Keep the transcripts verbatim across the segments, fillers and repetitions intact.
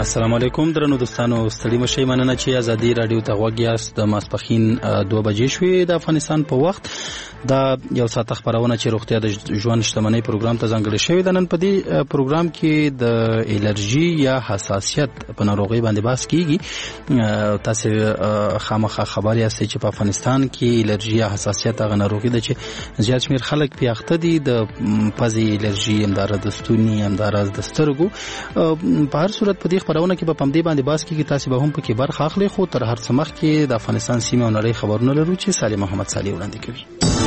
السلام علیکم درنو دوستانو، ستړي مشئ، مننه چې ازادي رادیو ته غوږ یاست. د ماسپښین دوه بجې شوې د افغانستان په وخت. دا یو ساعت خبرونه چې روغتیا د ژوند شتمنۍ پروګرام ته ځانګړې شوې ده. نن په دې پروګرام کې د الرجي یا حساسیت په ناروغۍ باندې بحث کیږي. تاسو خامخا خبر یاست چې په افغانستان کې الرجي یا حساسیت هغه ناروغي ده چې زیات شمیر خلک پې اخته دي. د پزې الرجي، همداراز د ستوني، همداراز د سترګو. په هر صورت په دې خبرونه کې به په دې باندې بحث کیږي. تاسو به هم په کې برخه اخلي. خو تر هر څه مخکې د افغانستان سیمه او نړۍ خبرونه لرو چې سالم محمد صالح وړاندې کوي.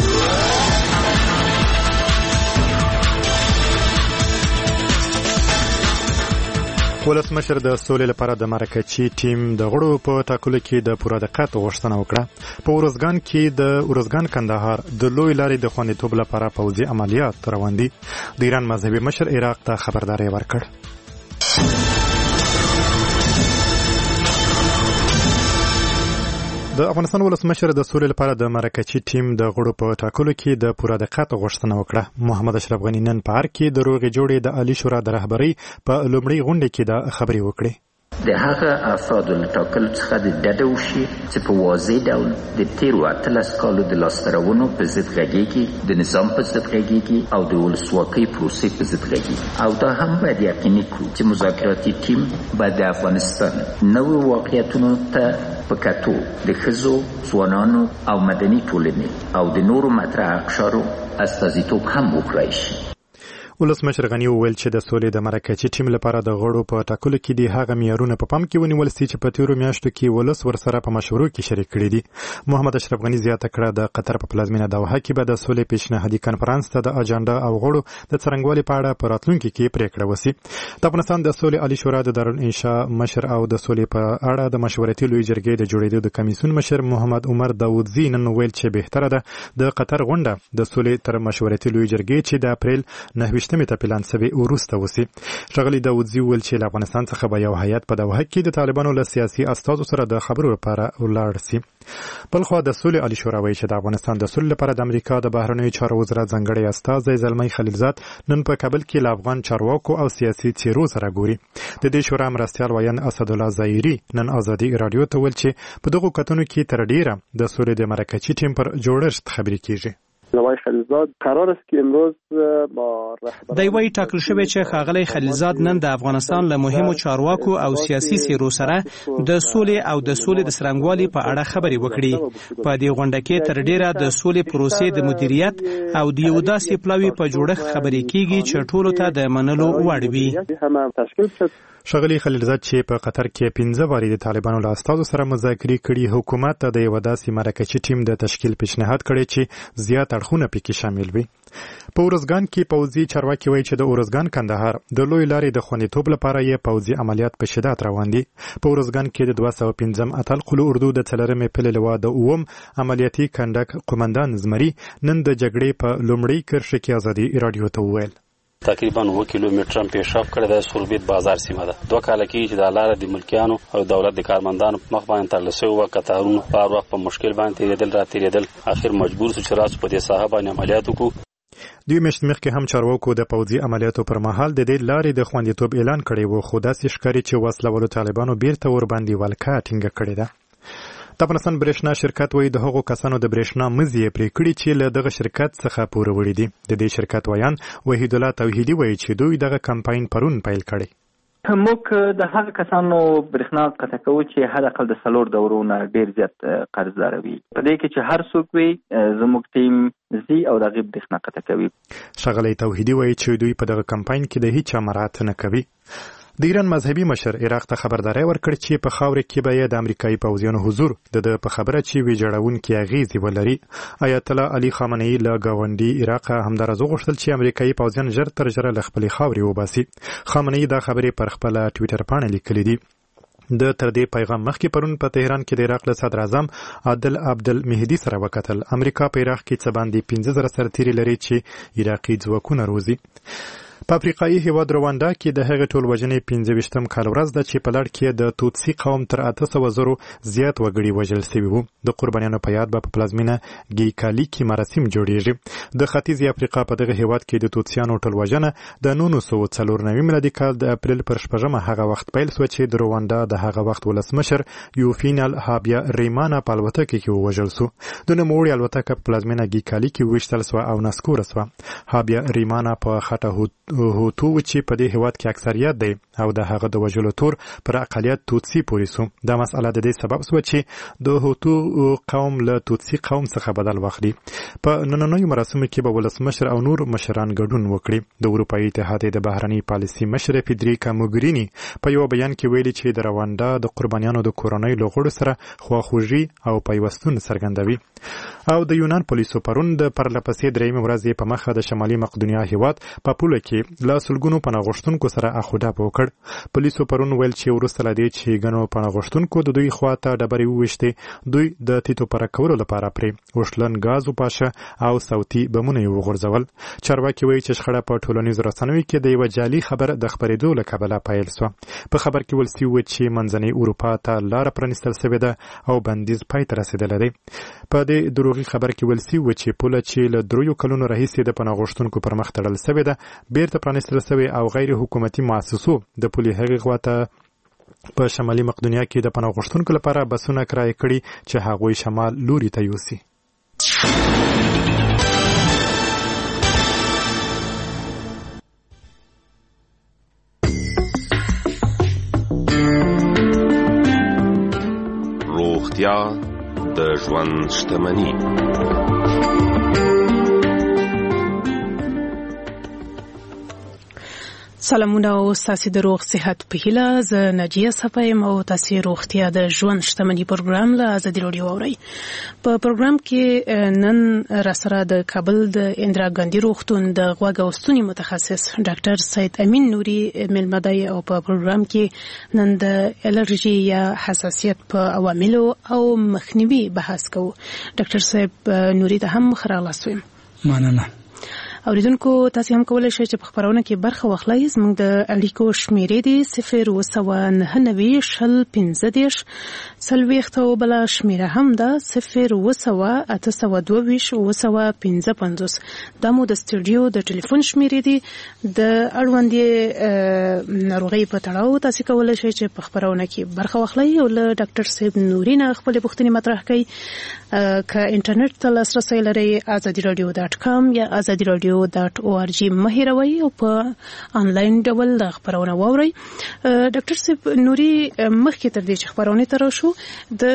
ولسمشر د سولې لپاره د مرکچي ټیم د غړو په ټاکلو کې د پوره دقت غوښتنه وکړه. په ورزګان کې د ورزګان کندهار د لوی لارې د خوندیتوب لپاره پوځي عملیات روان دي. د ایران مذهبي مشر عراق ته خبرداری ورکړ. د افغانستان ولسمشر د سولې لپاره د مرکچي ټیم د غړو په ټاکلو کې د پوره دقت غوښتنه وکړه. محمد اشرف غنی نن په هر کې د روغې جوړې د عالی شورا د رهبرۍ په لومړۍ غونډه کې د خبرې وکړې. د هغه افرادو له ټاکلو څخه د ډډه وشي چې په واضح ډول د تیرو اتلس کالو د لاسته راوړنو په ضد غږیږي، د نظام په ضد غږیږي او د ولسواکۍ پروسې په ضد غږیږي. او دا هم باید یقیني کړو چې مذاکراتي ټیم باید د افغانستان نوو واقعیتونو ته په کتو د ښځو، ځوانانو او مدني ټولنې او د نورو مطرح اقشارو استازیتوب هم وکړای شي. ولسمشر غنی وویل چې د سولې د مرکچي ټیم لپاره د غړو په ټاکلو کې د هغه معیارونه په پام کې ونیول سي چې په تیرو میاشتو کې ولس ورسره په مشورو کې شریک کړي دي. محمد اشرف غنی زیاته کړه د قطر په پلازمینه دوحه کې به د سولې پیشنهادي کنفرانس ته د اجنډا او غړو د څرنګوالي په اړه په راتلونکي کې پریکړه وشي. د افغانستان د سولې عالی شورا د دارالانشا مشر او د سولې په اړه د مشورتي لوی جرګې د جوړېدو د کمیسیون مشر محمد عمر داوودزی نن ویل چې بهتره ده د قطر غونډه د سولې تر مشورتي لوی جرګې چې د اپریل نهه ته پلان شوی ورسته وسی. ښاغلي داوودزی ویل چې له افغانستان څخه به یو هیئت په دوحه کې د طالبانو له سیاسي استازو سره د خبرو لپاره ولاړ سي. بلخوا د سولې عالی شورا وایي چې د افغانستان د سولې لپاره د امریکا د بهرنیو چارو وزارت ځانګړی استازی زلمی خلیلزاد نن په کابل کې له افغان چارواکو او سیاسي څیرو سره ګوري. د دې شورا مرستیال ویان اسدالله ظاهري نن ازادي رادیو ته ویل چې په دغو کتنو کې تر ډیره د سولې د مرکچي ټیم پر جوړښت خبرې کیږي. آقای خلیلزاد قرار است که امروز با دی وی ټاکل شوی چې ښاغلی خلیلزاد نن د افغانستان له مهمو چارواکو او سیاسي څیرو سره د سولې او د سولې د څرنګوالي په اړه خبرې وکړي. په دې غونډه کې تر ډیره د سولې پروسې د مدیریت او د یو داسې پلاوي په جوړښت خبرې کیږي چې ټولو ته د منلو وړ وي. ښاغلي خلیلزاد چې په قطر کې پنځه وارې د طالبانو له استازو سره مذاکرې کړي، حکومت ته د یو داسې مرکچي ټیم د تشکیل پیشنهاد کړی چې زیات اړخونه پکې شامل وي. په ورزګان کې پوځي چارواکي وایي چې د ورزګان کندهار د لوی لارې د خوندیتوب لپاره یې پوځي عملیات په شدت روان دي. په ورزګان کې د دوه سوه پنځم اتل قلو اردو د څلورمې پلې لوا د اووم عملیاتي کنډک قومندان زمري نن د جګړې په لومړۍ کرښه کې ازادي رادیو ته وویل. تقریبا اوه کیلومتره پیشرفت کړی د سوربیت بازار سیمه ده. دوه کاله کې چې د لارې د ملکیانو او دولت د کارمندانو په مخ باندې تړل شوی و، قطارونو په هر وخت په مشکل باندې تېرېدل را تېرېدل. اخر مجبور شو چې راسو په دې ساحه باندې عملیات وکړو. دوی میاشت مخکې هم چارواکو د پوځي عملیاتو پر مهال د دې لارې د خوندیتوب اعلان کړی و، خو داسې ښکاري چې وسلوالو طالبانو بیرته ورباندې ولکه ټینګه کړې ده. د افغانستان برېښنا شرکت وایي د هغو کسانو د برېښنا مزي پرې کړي چې له دغه شرکت څخه پوره وړي دي. د دې شرکت ویان وحید الله توحیدي وایي چې دوی دغه کمپاین پرون پیل کړی. موږ د هغه کسانو برېښنا قطع کوو چې حد اقل د څلور دورو نه ډېر زیات قرضدار وي. په دې کې چې هر څوک وي زموږ ټیم زی او د هغې برېښنا قطع کوي. ښاغلی توحیدي وایي چې دوی په دغه کمپاین کې د هیچا مراعات نه کوي. د ایران مذهبي مشر عراق ته خبرداری ورکړ چې په خاوره کې به د امریکایي پوځیانو حضور د په خبره چې ویجاړونکي اغیزې ولري. آیت الله علي خامنه‌ای له ګاونډي عراق همدارس وغوښتل چې امریکایي پوځیان ژر تر ژره له خپلې خاورې وباسي. خامنه‌ای دا خبرې پر خپله ټویټر پاڼه لیکلې دي. د تر دې پیغام مخکې پرون په تهران کې د عراق له صدر اعظم عادل عبدالمهدي سره وکتل. امریکا په عراق کې څه باندې پنځه زره سرتیري لري چې عراقي ځواکونه روزي. په افریقایي هیواد رواندا کې د هغې ټول وژنې پنځه ویشتم کال ورځ ده چې په لړ کې د توتسي قوم تر اته سوه زرو زیات وګړي وژل سوي وو. د قربانیانو په یاد به په پلازمینه ګیکالي کې مراسم جوړیږي. د ختیځې افریقا په دغه هیواد کې د توتسیانو ټول وژنه د نولس سوه څلور نوي میلادي کال د اپریل پر شپږمه هغه وخت پیل شوه چې د رواندا د هغه وخت ولسمشر یوفینال هابیا ریمانا په الوتکه کې ووژل سو. د نوموړي الوتکه په پلازمینه ګیکالي کې وویشتل سوه او نسکوره سوه. هابیا ریمانا په خټه هوتو چې په دې هیواد کې اکثریت دی او د هغه د وژلو تور پر اقلیت توتسي پورې سو. دا مسئله د دې سبب سوه چې د هوتو قوم له توتسي قوم څخه بدل واخلي. په نننیو مراسمو کې به ولسمشر او نور مشران ګډون وکړي. د اروپایي اتحاد د بهرنۍ پالیسي مشر فیدریکا موګرینی په یو بیان کې ویلي چې د رواندا د قربانیانو د کورنۍ له غړو سره خواخوږي او پیوستون څرګندوي. او د یونان پولیسو پرون د پرلپسې درېیمې ورځې په مخه د شمالي مقدونیا هیواد په پوله کې له سلګونو پناه غوښتونکو سره اخوډاپ وکړ. پولیسو پرون ویل چې وروسته له دې چې ګڼو پناه غوښتونکو د دوی خواته ډبرې وویشتې، دوی د تیتو پره کولو لپاره پرې وشلن ګاز وپاشه او صوتي بمونه یې وغورځول. چارواکي وایي چې شخړه په ټولنیزو رسنیو کې د یوه جعلي خبر د خپرېدو له کبله پیل سوه. په خبر کې ویل سوي چې منځنۍ اروپا ته لاره پرانیستل سوې ده او بندیز پای ته رسېدلی دی. په دې دروغي خبر کې ویل سوي چې پوله چې له دریو کلونو راهیسې د پناه غوښتونکو پر مخ تړل سوې ده بیرته پرانیستل سوې او غیر حکومتي مؤسسو د پولې هغې خواته په شمالي مقدونیا کې د پناه غوښتونکو لپاره بسونه کرایه کړي چې هغوی شمال لوري ته یوسي. روغتیا د ژوند شتمني. سلامونه او ستاسو د روغ صحت په هیله. زه ناجیه صفایم او تاسو روغتیا د ژوند شتمني پروګرام له ازادي رادیو اورئ. په پروګرام کې نن را سره د کابل د اندرا ګاندي روغتون د غوږ او ستوني متخصص ډاکټر سید امین نوري مېلمه دی او په پروګرام کې نن د الرجي یا حساسیت په عواملو او مخنیوي بحث کوو. ډاکټر صاحب نوري ته هم خراغلاس ویم. مننه. اوریدونکو تاسو هم کولای شئ چې په خبرونه کې برخه واخلئ. زموږ د اړیکو شمیرې دي صفر اووه سوه نهه نوي شل پنځه دېرش څلوېښت او بله شمیره هم ده صفر اووه سوه اته سوه دوه ویشت اووه سوه پنځه پنځوس. دا مو د سټوډیو د ټلیفون شمیرې دي. د اړوندې ناروغۍ په تړاو تاسو کولای شئ چې په خبرونه کې برخه واخلئ او له ډاکټر صاحب نوري نه خپلې پوښتنې مطرح کړئ. که انټرنیټ ته لاسرسی لرئ ازادي رادیو ډاټ کام یا ازادي رادیو ډاټ او ار جی مه هېروئ او په انلاین ډول د خبرونه واورئ. ډاکټر صاحب نوري مخکې تر دې چې خبرونې ته راشو د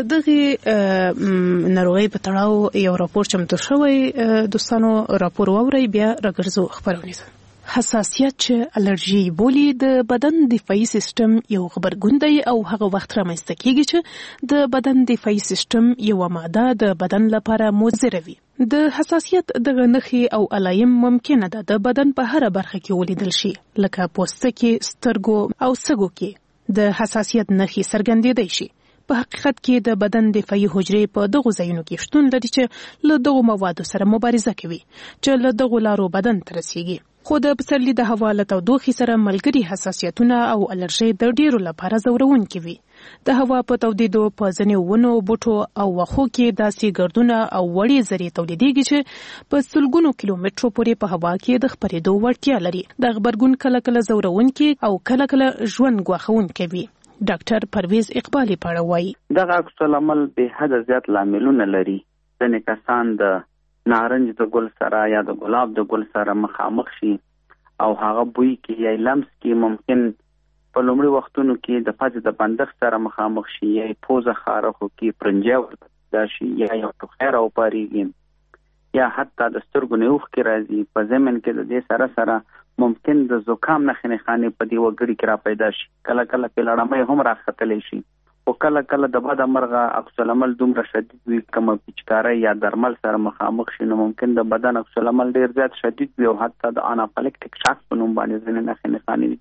دغې ناروغۍ په تړاو یو راپور چمتو شوی، دوستانو راپور واورئ بیا راګرځو خبرونې ته. حساسیت چې الرجي بولي د بدن دفاعي سیستم یو غبرګون دی او هغه وخت رامنځته کیږي چې د بدن دفاعي سیستم یو ماده د بدن لپاره مضره وي. د حساسیت دغه نښې او علایم ممکنه ده د بدن په هره برخه کې ولیدل شي، لکه پوستکي، سترګو او سږو کې د حساسیت نښې څرګندېدای شي. په حقیقت کې د بدن دفاعي حجرې په دغو ځایونو کې شتون لري چې له دغو موادو سره مبارزه کوي چې له دغو لارو بدن ته رسیږي. خو د پسرلي د هوا له تودوخې سره ملګري حساسیتونه او الرژي د ډیرو لپاره ځورونکي وي. د هوا په تودېدو په ځینو ونو، بوټو او واښو کې داسې ګردونه او وړې ذرې تولیدېږي چې په سلګونو کیلومترو پورې په هوا کې د خپرېدو وړتیا لري. د غبرګون کله کله ځورونکي او کله کله ژوند ګواښونکي وي. ډاکټر پرویز اقبالي پاړه وایي دغه عکس العمل به حد زیات لاملونه لري. ځینې کسان د نارنج د ګل سره یا د ګلاب د ګل سره مخامخ شي او هغه بوی کې یا لمس کې ممکن په لومړي وختونو کې د فاز د بندښت سره مخامخ شي یا پوزه خارخو کې پرنجا ورته شي یا یو ټوخی راوپارېږي یا حتی د سترګو نه اوښکې راځي. په ضمن کې د دې سره سره ممکن د زکام نښې نښانې په دې وګړي کې را پیدا شي. کله کله په لړمۍ هم راختلی شي او کله کله د بده مرغه عکس العمل دومره شدید وي کومه پیچکارۍ یا درمل سره مخامخ شي نو ممکن د بدن عکس العمل ډیر زیات شدید وي او حتی د انافیلکټیک شاک په نوم باندې ځینې نښې نښانې دي چې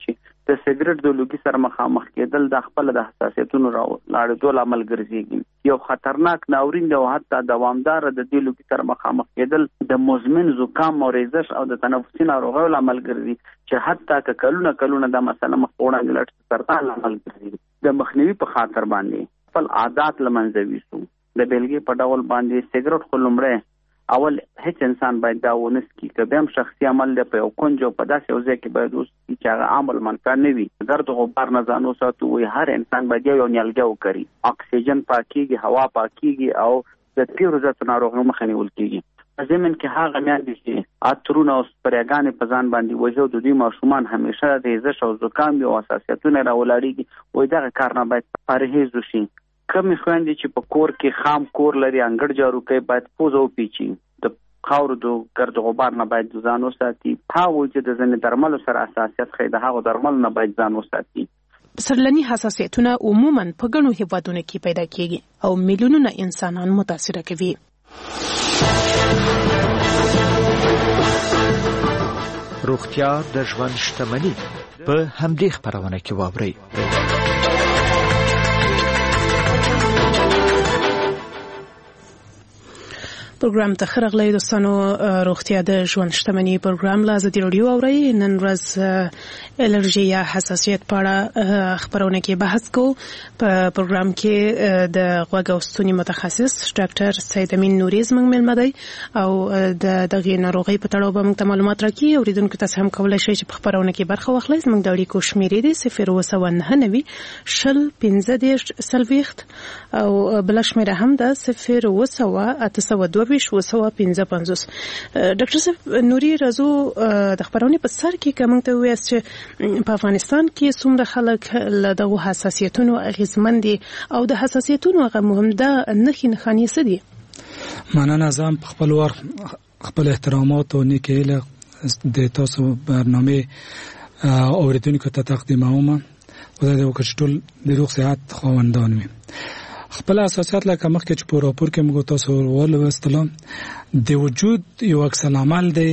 د سیګریټ د لوګي سره مخامخ کېدل د خپل د حساسیتونو لاړېدو لامل ګرځي یو خطرناک ناورین دی او حتی دوامدار د دې لوګي سره مخامخ کېدل د مزمن زکام او ریزش او د تنفسي ناروغیو لامل ګرځي چې حتی که کلونه کلونه د مسله مخ وړاندې لټ سرطان لامل ګرځي د مخنیوي په خاطر باندې خپل عادت لمنځه ویسو د بیلګې په ډول باندې سیګریټ خو لومړی اول هیڅ انسان باید دا ونس کی که هم شخصي عمل دی په یو کنج او په داسې یو ځای کې باید اوس چې هغه عمل منکر نه وي ګرد غبار نه ځان وساتو وي هر انسان باید یو نیالګی وکړي اکسیجن پاکیږي هوا پاکیږي او د تیرو ذاتو ناروغیو مخه نیول کیږي په ضمن کې هغه میندې چې عطرونه او سپریګانې په ځان باندې وایي او د دوی ماشومان همیشه ریزش او زکام او حساسیتونه راولاړېږي وایي دغه کار نه باید پرهیز وشي کمې خویندې چې په کور کې خام کور لري انګړ جارو کوي باید پوزه وپیچي د خاورو د ګرد غبار نه باید ځان وساتي هغه چې د ځینې درملو سره حساسیت ښیي د هغو درملو نه باید ځان وساتي سرلني حساسیتونه عموما په ګڼو هیوادونو کې پیدا کیږي او میلیونونه انسانان متاثره کوي روغتیا د ژوند شتمني په همدې خبرونه کې واورئ پروګرام ته خرغلی دوستانو روغتیا د ژوند شتمنۍ پروګرام لا ازادي رادیو اوري نن ورځ الرجی یا حساسیت په اړه خبرونه کې بحث کوو په پروګرام کې د غوږ او ستوني متخصص ډاکټر سید امین نوري زموږ مېلمه دی او د دغه ناروغۍ په تړاو به موږ معلومات راکړي اوریدونکو تاسو هم کولای شئ چې په خبرونه کې برخه واخلئ زموږ د اړیکو شمیرې دي صفر اووه سوه نهه نوي شل پنځه دېرش څلوېښت او بله شمیره هم ده صفر اووه سوه اته سوه دوه ویشت اووه سوه پنځه پنځوس. ډاکټر صاحب نوري راځو د خبرونې په سر کې که موږ ته ووایاست چې په افغانستان کې څومره خلک له دغو حساسیتونو اغېزمن دي او د حساسیتونو هغه مهمده نښې نښانې څه دي؟ مننه. زه هم په خپل وار خپل احترامات او نیکې هیله د تاسو برنامې اوریدونکو ته تقدیموم. خدای دې وکړي چې ټول د روغ صحت خاوندان وي. خپل اساسات لکه مخکې چې په راپور کې موږ تاسو ولوستلم د وجود یو عکس العمل دی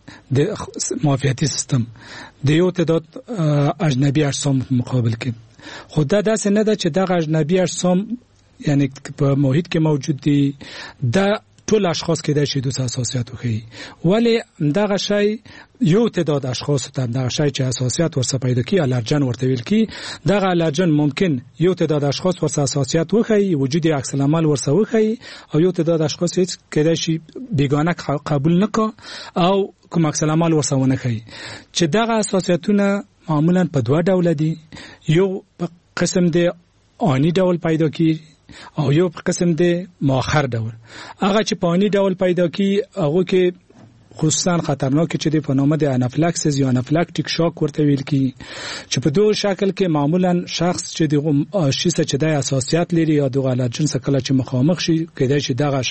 د معافیتي سیستم د یو تعداد اجنبي اجسام مقابل کې خو دا داسې نه ده چې دغه اجنبي اجسام یعنی په محیط کې موجود دي د ټول اشخاص کې د شیدو حساسیت وکړي ولی دغه شی یو تعداد اشخاص ته دغه شی چې حساسیت ورسره پیدا کی الرجن ورته ویل کی دغه الرجن ممکن یو تعداد اشخاص ورسره حساسیت وکړي وجود عکس العمل ورسره وکړي او یو تعداد اشخاص هیڅ کېدای شي بیگانه قبول نکړي او کوم عکس العمل ورسره ونه کوي چې دغه حساسیتونه معمولا په دوه ډول دي. یو په قسم دی آنی ډول پیدا کی او یو قسم دی مؤخر ډول. هغه چې په آنی ډول پیدا کی هغه کې خصوصا خطرناک چې د په نامه د انافلاکسس یا انافلاکټیک شاک ورته ویل کی چې په دوه شکل کې معمولا شخص چې د شیسه چې د حساسیت لري یا د الرجن سره کله چې مخامخ شي کېدای شي دغه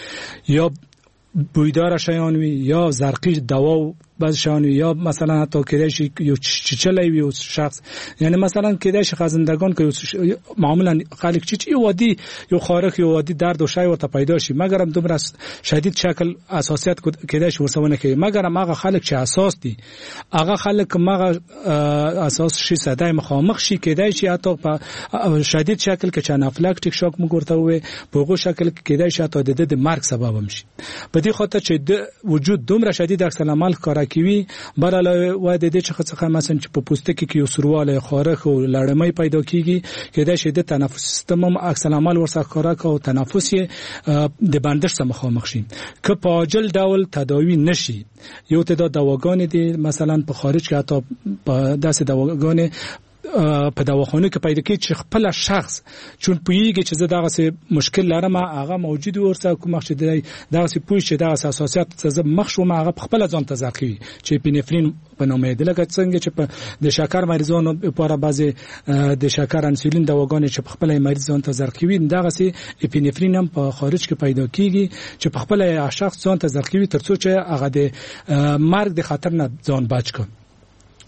شی یا بویدار شیان وي یا زرقی دوا بعض شیان وي یا مثلا حتی کېدای شي یو چچلای وي شخص یعنی مثلا کېدای شي خزندگان که معمولا خلک چې یو وادي یو خارق یو وادي درد او شای ورته پیدا شي مګر هم دومره شدید شکل اساسیت کېدای شي ورسونه کوي مګر هم هغه خلک چې اساس دي هغه خلک مغه اساس شي صدای مخامخ شي کېدای شي حتی په شدید شکل کې چې انافلاکټیک شاک موږ ورته وي په هغه شکل کې کېدای شي حتی د د مرګ سبب هم شي. په دې خاطر چې د وجود دومره شدید عکس العمل کار کوي براله و د دې چې څخه مثلا چې په پوستکي کې یو سرواله خارخ او لړمې پیدا کیږي کېدای شي د تنفس سیستم هم عکس العمل ورسره کار کوي او تنفس یې د بندش سره مخامخ شي که په عاجل ډول تداوی نشي. یو تعداد دواګانې دي مثلا په خارج کې حتی په داسې دواګانې په دواخانه کې پیدا کیږي چې خپل شخص چون پویږي چې زه دغه څه مشکل لرم هغه موجود ورسره کوم مخ دی دغه څه پوه چې دغه اساسیات څه مخ شو ما هغه خپل ځان ته ځکوي چې اپینفرین په نوم دی لکه څنګه چې په د شکر مریضانو لپاره بعضي د شکر انسولین دواګانې چې په خپل مریضان ته ځکوي دغه څه اپینفرین هم په خارج کې پیدا کیږي چې په خپل شخص ځان ته ځکوي ترڅو چې هغه د مرګ د خطر نه ځان بچ کړي.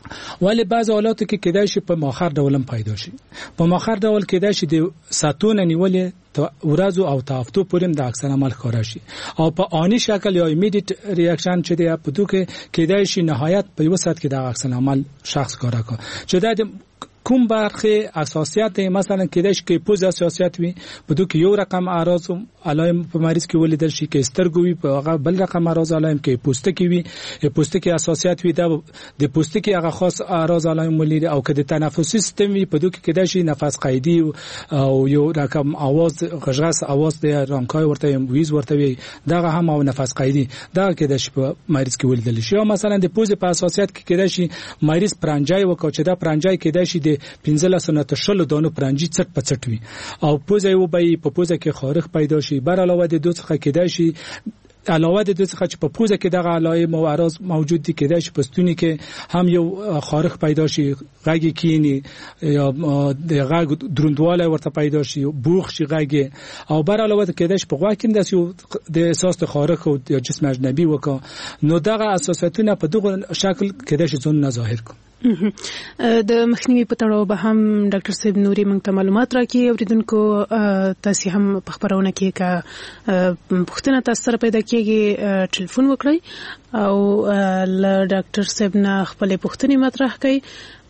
ولی بعض حالاتو کې کېدای شي په مؤخر ډول هم پیدا شي. په مؤخر ډول کېدای شي د ساتون نیولې ورځو او تافتو پورې د عکس العمل ښکارا شي او په آنی شکل یا ایمیډیټ ریاکشن چې دی په دوی کې کېدای شي نهایت په یو ساعت کې د عکس العمل شخص ښکارا کو چې د کوم برخه اساسیات مثلا کېدای شي کې پوز اساسیات وي په دوی کې یو رقم اعراض علائم په مریض کې ولیدل شي کې سترګوي په هغه بل رقم اعراض علائم کې پوستکی وي پوستکی اساسیات وي د د پوستکی هغه خاص اعراض علائم ولید او کې د تنفسي سیستم وي په دوی کې کېدای شي نفس قیدی او یو رقم आवाज غږغس आवाज د رانکای ورته ویز ورته وي دغه هم او نفس قیدی دا کېدای شي په مریض کې ولیدل شي او مثلا د پوز په اساسیات کې کېدای شي مریض پرنجای وکړي چې دا پرنجای کېدای شي د پنځله سنه تشل دانو پرنجي چټ پچټ وي او پوزه یو به په پوزه کې خارخ پیدا شي بر علاوه د دوه څخه کېدای شي علاوه د دوه څخه چې په پوزه کې دغه علائم او اعراض موجود دي کېدای شي پستونی کې هم یو خارخ پیدا شي غږی کینی یا د غږ دروندواله ورته پیدا شي بوخ شي غږی او بر علاوه کېدای شي په غوا کې د د احساس د خارخ او د جسم اجنبي وکړه نو دغه اساساتونه په دغه شکل کېدای شي ځون نه ظاهر کو. د مخنیوي په تړاو به هم ډاکټر صاحب نوري موږ ته معلومات راکړي اوریدونکو تاسو هم په خبرونه کې کا پوښتنه تاسو سره پیدا کیږي ټلیفون وکړئ او ل ډاکټر صاحب نه خپل پوښتنې مطرح کړئ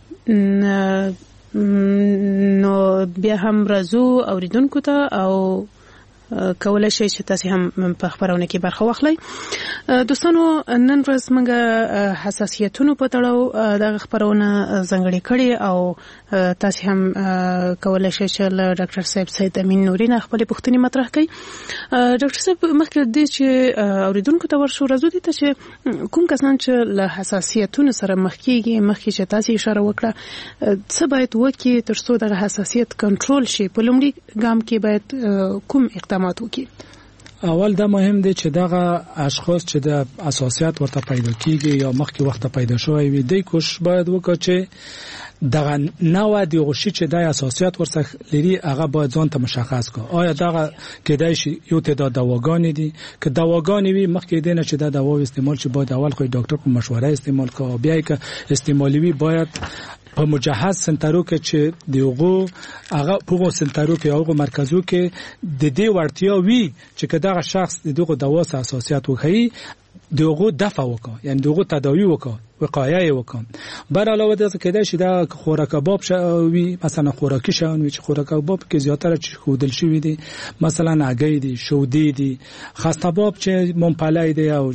نو بیا هم راځو اوریدونکو ته او کولای شي چې تاسو هم په خبرونه کې برخه واخلئ. دوستانو نن ورځ موږ حساسیتونو په تړاو د خبرونه ځنګړې کړې او تاسو هم کولای شئ چې له ډاکټر صاحب سید امین نوري نه خپل پوښتنې مطرح کړئ. ډاکټر صاحب مخکې د چې اوریدونکو ته ورشو راځو دي چې کوم کسان چې له حساسیتونو سره مخ کیږي مخکې چې تاسو اشاره وکړه څه باید وکړي ترڅو د حساسیت کنټرول شي په لومړي ګام کې باید کوم اقدامات وکړي؟ اول دا مهم دی چې دغه اشخاص چې د اساسیات ورته پیدا کیږي یا مخکې وخت پیدا شوی وي د کوش باید وکړي چې دغه نوع دی غوشي چې د اساسیات ورڅخه لري هغه باید ځان ته مشخص کړي. آیا دغه کېدای شي یو تعداد دواګانې دي که دواګانې وي مخکې دینه چې د دوا استعمال شي باید اول خو ډاکټر په مشوره استعمال کړي او بیا که استعمالوي باید په مجهز سنترو کې چې دیغه هغه په سنترو کې هغه مرکزو کې د دې ورتیا وی چې کداغه شخص دغه دوا اساسیات وکړي دغه دفع وکړي یعنی دغه تداوی وکړي وقایه وکم. بر علاوه د کېدای شي دا خوراک کباب شوی مثلا خوراکي شاون وي چې خوراک کباب کې زیاتره چې خودل شوی دي مثلا هګۍ دي شودي دي خسته باب چې مونپلای دي او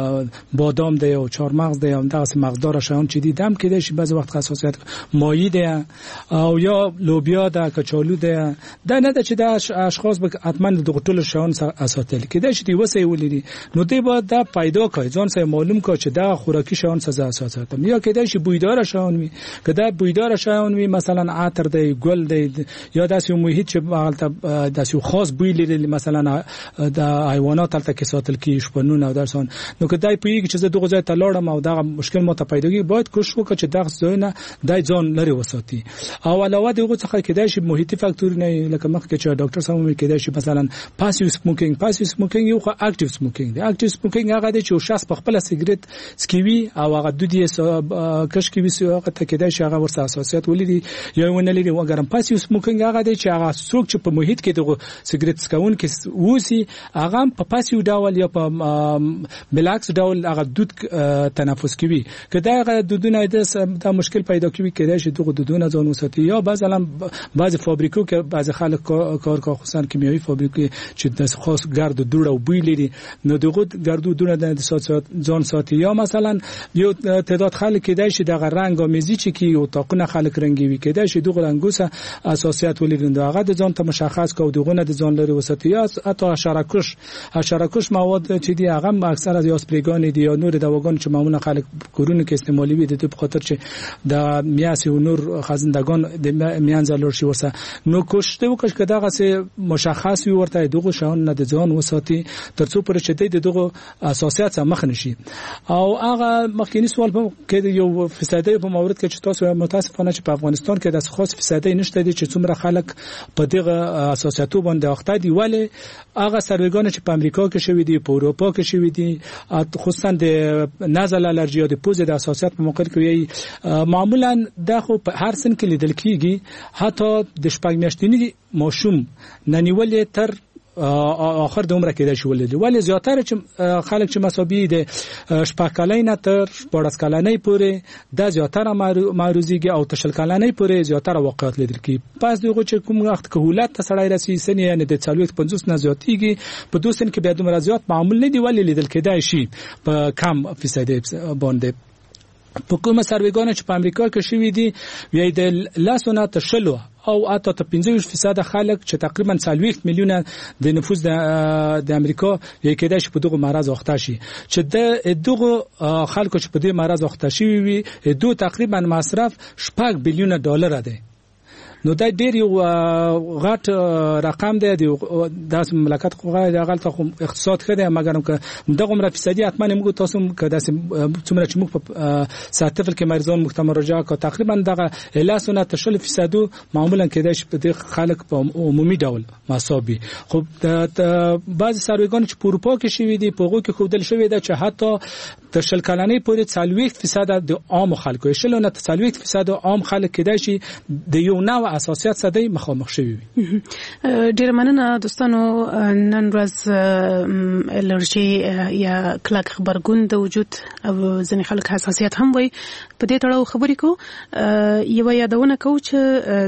بادام دي او چهارمغز دي او دغه مغزدار شاون چې دي دم کېدای شي بعض وخت خاصیت مایی دي او یا لوبیا ده کچالو ده دا نه ده چې دا اشخاص به حتما د ټول شاون اساتل کېدای شي وسه ولري نو دی با دا پیدا کوي ځان سره معلوم کوي چې دا خوراکي شاون سزا اساساتم یا کېدای شي بویدار شاون وي کدا بویدار شاون وي مثلا عطر دی ګل دی یا داسې محیط چې حالت داسې خاص بوی لري مثلا د حیوانات تل کې ساتل کې شپنون او درسون نو کدای پویږي چې دغه ځای ته لاړم او دغه مشکل مو ته پیدا کیږي باید کوشش وکړي چې دغه ځای نه دای ځان لري وساتي او علاوه دغه څخه کېدای شي محیطي فاکتور نه لکه مخکې چې ډاکټر سمو کېدای شي مثلا پاسیو سموکینګ پاسیو سموکینګ یو خو اکټیو سموکینګ دی اکټیو سموکینګ هغه دی چې شخص په خپل سیګریټ سکیوي او هغه د دې کش کې وسو هغه ته کېدای شي هغه ورسره اساسیات ولري یا ونه لري وګرم پاسیو سموکینګ هغه دی چې هغه څوک چې په محیط کې دغه سیګریټ سکون کې وسی هغه په پاسیو ډول یا په بلاکس ډول هغه دود تنفس کوي کدا هغه دودونه د مشکل پیدا کوي کېدای شي دغه دودونه ځان وساتي یا بعضا بعض فابریکو کې بعض خلک کار کوي خصوصا کیمیاوي فابریکو چې د خاص ګرد دوړه او بوی لري نو دغه ګردو دونه د ځان ساتي یا مثلا یو تعداد خلک کېدای شي دغه رنگ آمیزی چې کی او تاقونه خلک رنگي وي کېدای شي دغه رنگوسه اساسیات ولري هغه د ځان ته مشخص کو دغه نه د ځان لري وساتي یا حتی شرکش شرکش مواد چې دی هغه اکثر از یاسپریګان دي یا نور دواګان چې معمولا خلک کورونه کې استعمالي وي د په خاطر چې د میاس او نور خزندگان د میانځلور شي ورسه نو کوشش وکړي چې دغه سه مشخص وي ورته دغه شاون نه د ځان وساتي ترڅو پر چې د دغه اساسیات زیات څه مخ نشي. او هغه مخکینی سوال په کې یو فیصدي په مورد کې چې تاسو متاسفانه چې په افغانستان کې د خاص فیصدي نشته دي چې څومره خلک په دغه اساساتو باندې اخته دي، ولی هغه سروېګان چې په امریکا کې شوي دي، په اروپا کې شوي دي، خصوصا د نزل الرجی او د پوزې د اساسات په موقع کې معمولا د خو په هر سن کې لیدل کیږي، حتی د شپږ میاشتنی ماشوم ننیولې تر اخر د عمر کې د شولې، ولی زیاتره چې خلک چې مسابقه د شپږ کلنۍ تر شپږ کلنۍ پورې د زیاتره معروضیږي او تشل کلنۍ پورې زیاتره واقعیت لیدل کی. پس دغه چې کوم وخت کهولت ته سړی رسي سن یعنی د څلوېښت پنځوس نه زیاتیږي، په دوه سن کې بیا دومره زیات معمول نه دی، ولی لیدل کېدای شي په کم فیصد باندې. په کومه سروېګانو چې په امریکا کې شوي دي وی د لاسونه تشلو او اته ته پنځه فیصد خلک چې تقریبا څلوېښت میلیونه د نفوس د د امریکا یې کېدای شي په دغه مرض اخته شي، چې د دغه خلکو چې په دې مرض اخته شي وي دوه تقریبا مصرف شپږ بیلیونه ډالر دی. نو دا ډېر یو غټ رقم دی. د مملکت خو غلط خو اقتصاد کړي، مګر که دغه عمر فیصدي اتمنه موږ تاسو که داسې څومره چې موږ په ساتفل کې مریضان مختمر مراجعه کو تقریبا دغه لاسونه تشل فیصدو معمولا کېدای شي په دغه خلک په عمومي ډول مساوي. خو د بعض سروېګان چې په اروپا کې شوي دي په هغه کې خودل شوی دی چې حتی تشل کلنۍ پورې څلوېښت فیصد د عام خلکو شلونه څلوېښت فیصد عام خلک کېدای شي د یو نوع اساسیات سده مخامخ شوی وي. ډیر مننه دوستانو. نن ورځ الرجی یا کلک خبرګون د وجود او ځینې خلک حساسیت هم وي. په دې تړاو خبرې کو یو یادونه کو چې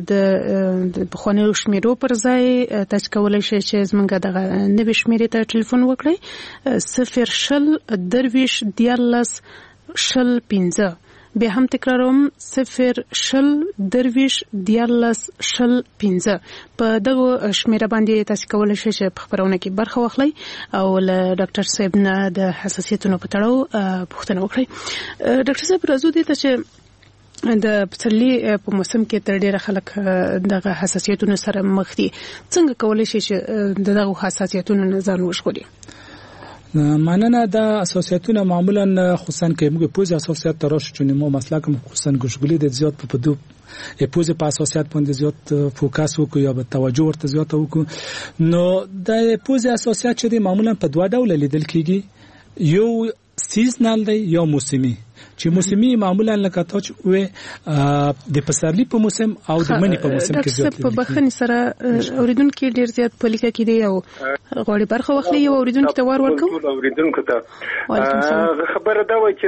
د بخوانیو شمیرو پر ځای تاسو کولای شئ چې زمونږ دغه نوې شمیرې ته ټلیفون وکړئ صفر شل درویش دیارلس شل پنځه. بیا هم تکراروم صفر شل درویش دیارلس شل پنځه. په دغه شمیره باندې تاسو کولای شئ چې په خبرونه کې برخه واخلئ او له ډاکټر صاحب نه د حساسیتونو په تړاو پوښتنه وکړئ. ډاکټر صاحب راځو دې ته چې د پسرلي په موسم کې تر ډیره خلک دغه حساسیتونو سره مخ دي، څنګه کولای شي چې دغه حساسیتونو نه ځان وژغوري؟ مننه. د اساسیتونه معمولا خصوصا کې موږ پوز اساسیت ترش چون مو مسلک خصوصا ګشګلې د زیات په پدو پوز په اساسیت باندې زیات فوکس وکړو یا به توجه ورته زیات وکړو. نو د پوز اساسیت چې معمولا په دوه ډول لیدل کیږي، یو سیزنل دی یا موسمي. چې موسمي معمولا لکه تاسو وې د پسرلي په موسم او د منی په موسم کې زیات دي. په بخښنې سره اوریدونکو ډیر زیات په لیکه کې دی او غوړي برخه واخلي او اوریدونکو ته ور ورکو. اوریدونکو ته خبره دا و چې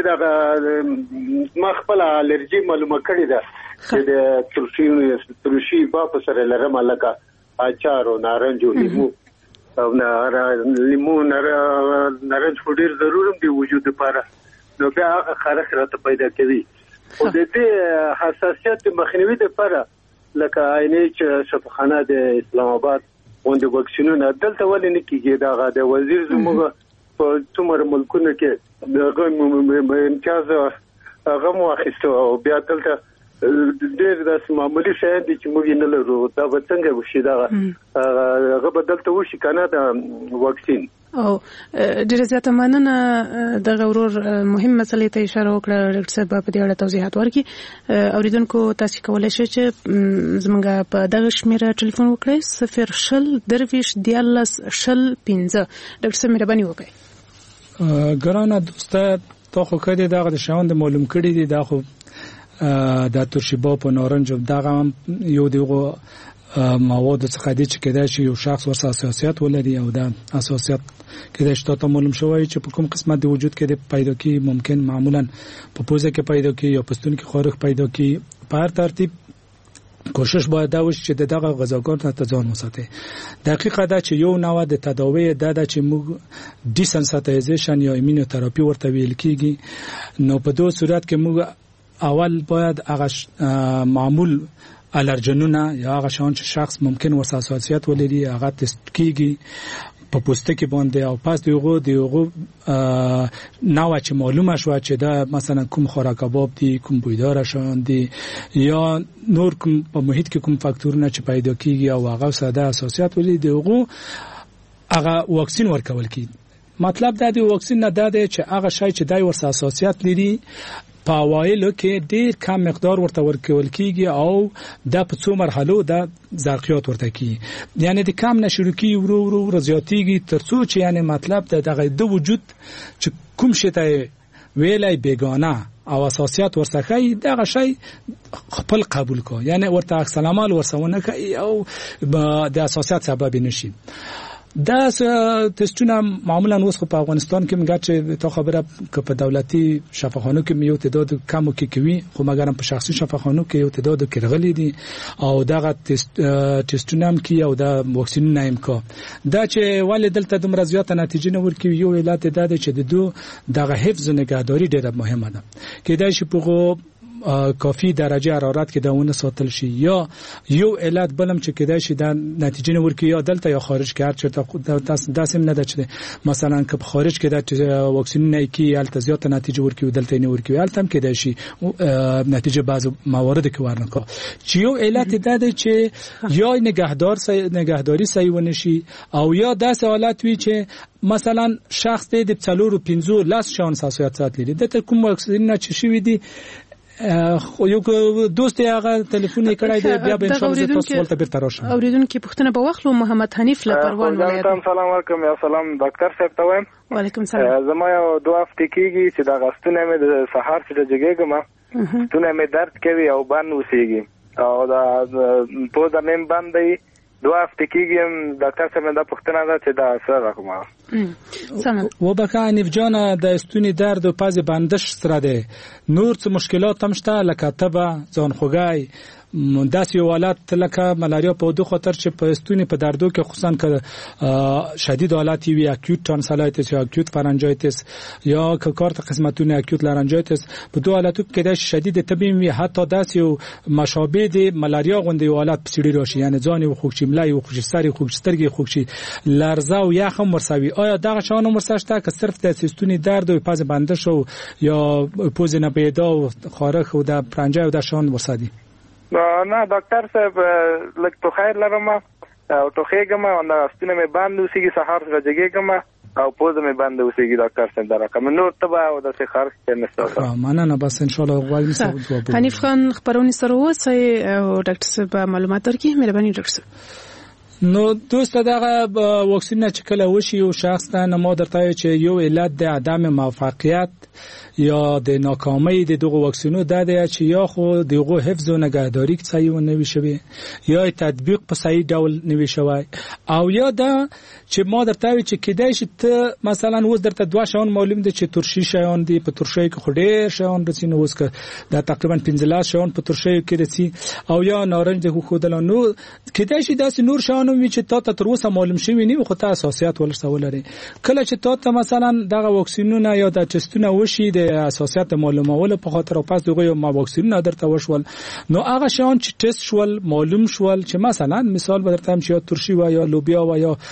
دا ما خپل الرجی معلومه کړې ده چې د ترشي ترشي با په سره لرم لکه اچار او نارنج او لیمو او لیمو نارنج ډیر ضروري دی وجود لپاره. نو بیا هغه خارخ راته پیدا کوي او د دې حساسیت مخنیوي لپاره لکه عیني چې شفاخانه د اسلام آباد غونډه وکسینونه دلته ولې نه کیږي. دا د وزیر زموږ په څومره ملکونو کې دغه امتیاز هغه مو اخیسته او بیا دلته ډېر داسې معمولی شی دي چې موږ نه لرو. دا به څنګه وشي؟ دا هغه به دلته وشي کنه د واکسین. او ډیره زیاته مننه. دغه ورور مهم مسلې ته اشاره وکړه ډاکټر صاحب، په دې اړه توضیحات ورکړي. اوریدونکو تاسو کولای شئ چې زموږ په دغه شمیره ټلیفون وکړئ صفر شل درویش دیارلس شل پنځه. ډاکټر صاحب مهرباني وکړئ. ګرانه دوسته تا خو کړي دغه د شاوند معلوم کړي دي، دا خو د ترشیبا په نارنج دغه یو دیغه مواد څخه دي چې کېدای شي یو شخص ورسره اساسیت ولري او دا اساسیت کېدای شي ته معلوم شوی چې په کوم قسمت د وجود کې د پیدا کی ممکن معمولا په پوزه کې پیدا کی یا پستون کې خارخ پیدا کی. په هر ترتیب کوشش باید دا وشي چې دغه غذاګانو ته ځان وساتي. دقیقه دا چې یو نوع د تداوی د چې موږ ډیسنسټایزیشن یا ایمونوتراپي ورته ویل کیږي. نو په دوه صورت کې موږ اول باید هغه معمول الرجنونه یا هغه شان چې شخص ممکن ورسره حساسیت ولري هغه تست کیږي په پوستکي باندې او پس دیغه دیغه نوع چې معلومه شو چې دا مثلا کوم خوراک کباب دي، کوم بویدار شان دي یا نور کوم په محیط کې کوم فاکتورونه چې پیدا کیږي او هغه ساده حساسیت ولري دیغه هغه واکسین ورکول کیږي. مطلب د دې واکسین نه د دې چې هغه شای چې دای ورسره اساسیت لري په اوایلو کې ډیر کم مقدار ورته ورکول کیږي او د په څو مرحلو د زرقیات ورته کیږي یعنی د کم نشرو کی ورو ورو زیاتیږي ترڅو چې یعنی مطلب د دغه د وجود چې کوم شی ته ویلای بیگانه او اساسیت ورسخه دغه شی خپل قبول کو یعنی ورته سلامال ورسونه کوي او د اساسیت سبب نشي دا تستونه معمولا اوس په افغانستان کې موږ چې تو خبره ک په دولتي شفاخانو کې یو تعداد کم کې کوي خو مګرم په شخصي شفاخانو کې یو تعداد کېرغلي دي او دغه تستونه هم کې او د واکسین نه امکا دا چې ولې دلته د مرزيات نتیجه نه ورکوي یو علت دا چې د دوه دغه حفظ نگهداری ډیره مهمه ده کې دا چې په کافی درجه حرارت کې داونه ساتل شي یا یو علت بلم چې کېدای شي د نتیجه نور کې یا دلته یا خارج کې هر چیرته داسې نه ده چې مثلا که خارج کې د واکسین نه کې الته زیات نتیجه ورکوي دلته نه ورکوي الته هم کېدای شي نتیجه بعض موارد کې ورنکو چې یو علت ده چې یا نگهدار نگهداری صحیح ونشي او یا داسې حالت وي چې مثلا شخص د څلور او پنځه لاس شان حساسیت ساتلی د کوم واکسین نه چې شوی دي خو یو دوست هغه ټلیفون یې کړی دی بیا به ان شاء الله تاسو ولته بیرته راشم اوریدونکو پوښتنه په وخت لو محمد حنیف له پروان ولایت سلام علیکم یا سلام ډاکټر صاحب ته وایم وعلیکم سلام زما یو دوه هفته کېږي چې د غستونه مې د سهار څخه جګېږم ستونه مې درد کوي او باندې وسیږي او دا په د مې باندې دوه هفته کېږي ډاکټر صاحب دا پوښتنه ده چې دا څه راکوم سلام وبکه انیف جان د استونی درد او پاز بندش سره ده نور څه مشکلات هم شته لکه تبه ځان خوګای داسې حالات لکه ملاریا په دوه خطر چې په استونی په دردو کې خصوصا که شدید حالت وي اکوت تانسلایتس یا اکوت فارنجایتس یا که کارت قسمتونه اکوت لارنجایتس په دوه حالاتو کې د شدید تبه وي حتی داسې مشابه د ملاریا غوندي حالات پسیړي راشي یعنی ځان او خوږ چملای او خوږ سری خوږ سترګې خوږ لرزه او یخ هم ورسوي آیا دغه شان هم ورسشته که صرف د استونی درد او پاز بندش او یا پوز نه پیدا او خارخ او د پرنجای او د شان ورسدي نه ډاکټر صاحب لکه تو خیر لرم او تو خېګم او د استونه مې باندې وسیږي سهار څخه جګېږم او پوز مې باندې وسیږي ډاکټر صاحب دا کوم نور تبا او د څه خرڅ نه نشته معنا نه بس ان شاء الله غواړم چې حنیف خان خبرونه سره وسه او ډاکټر صاحب معلومات درکې مهرباني ډاکټر صاحب نو دوست دغه واکسین چې کله وشي او شخص ته نمو درته چې یو علت د عدم موفقیت یا د ناکامی د دغه واکسینو د دی چې یا خو دغه حفظ او نگهداری صحیح نه وشوي یا تطبیق په صحیح ډول نه وشوي او یا دا چې ما درته چې کېدای شي ته مثلا وز درته دوه شون معلوم دي چې ترشي شایان دي په ترشي کې خډیر شایان رسینه وس که دا تقریبا پنځه شایان په ترشي کې رسي او یا نارنج د خودل نو کېدای شي داسې نور شایان وي چې تا ته تر اوسه معلوم شوی نه خو ته اساسيات ولرسول لري کله چې تا ته مثلا دغه واکسینونه یا د ټستونه وشي د اساسيات معلومول په خاطر او پس دغه ما واکسینونه درته وشول نو هغه شان چې ټست شول معلوم شول چې مثلا مثال بدرته هم چې ترشي و یا لوبیا و یا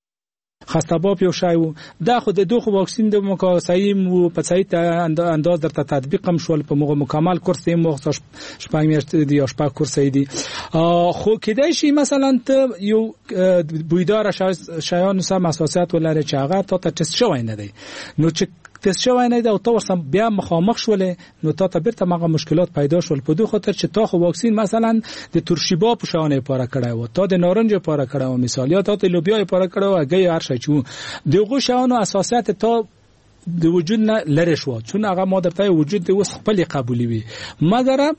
خاصتباب یو شای وو دا خو د دوه واکسین د مکاسایم او په صحیح انداز درته تطبیق هم شول په موږ مکمل کورس یې موږ شپږ میاشتې دی او شپږ کورس یې دی خو کېدای شي مثلا ته یو بویدار شایان سم اساسات ولري چې هغه ته ټست شوی نه دی نو چې تاسو شوی نه دا او تاسو بیا مخامخ شولې نو تاسو بیرته مغه مشکلات پیدا شول په دوه خاطر چې تاسو واکسین مثلا د ترشیبا په شانې پاره کړای و تا د نارنج پاره کړای و مثال یا تاسو لوبیا پاره کړای و هغه هر شي چې دغه شانو اساسات ته د وجود نه لری شو چون هغه ماده ته وجود د وس خپل قبولي وي مګر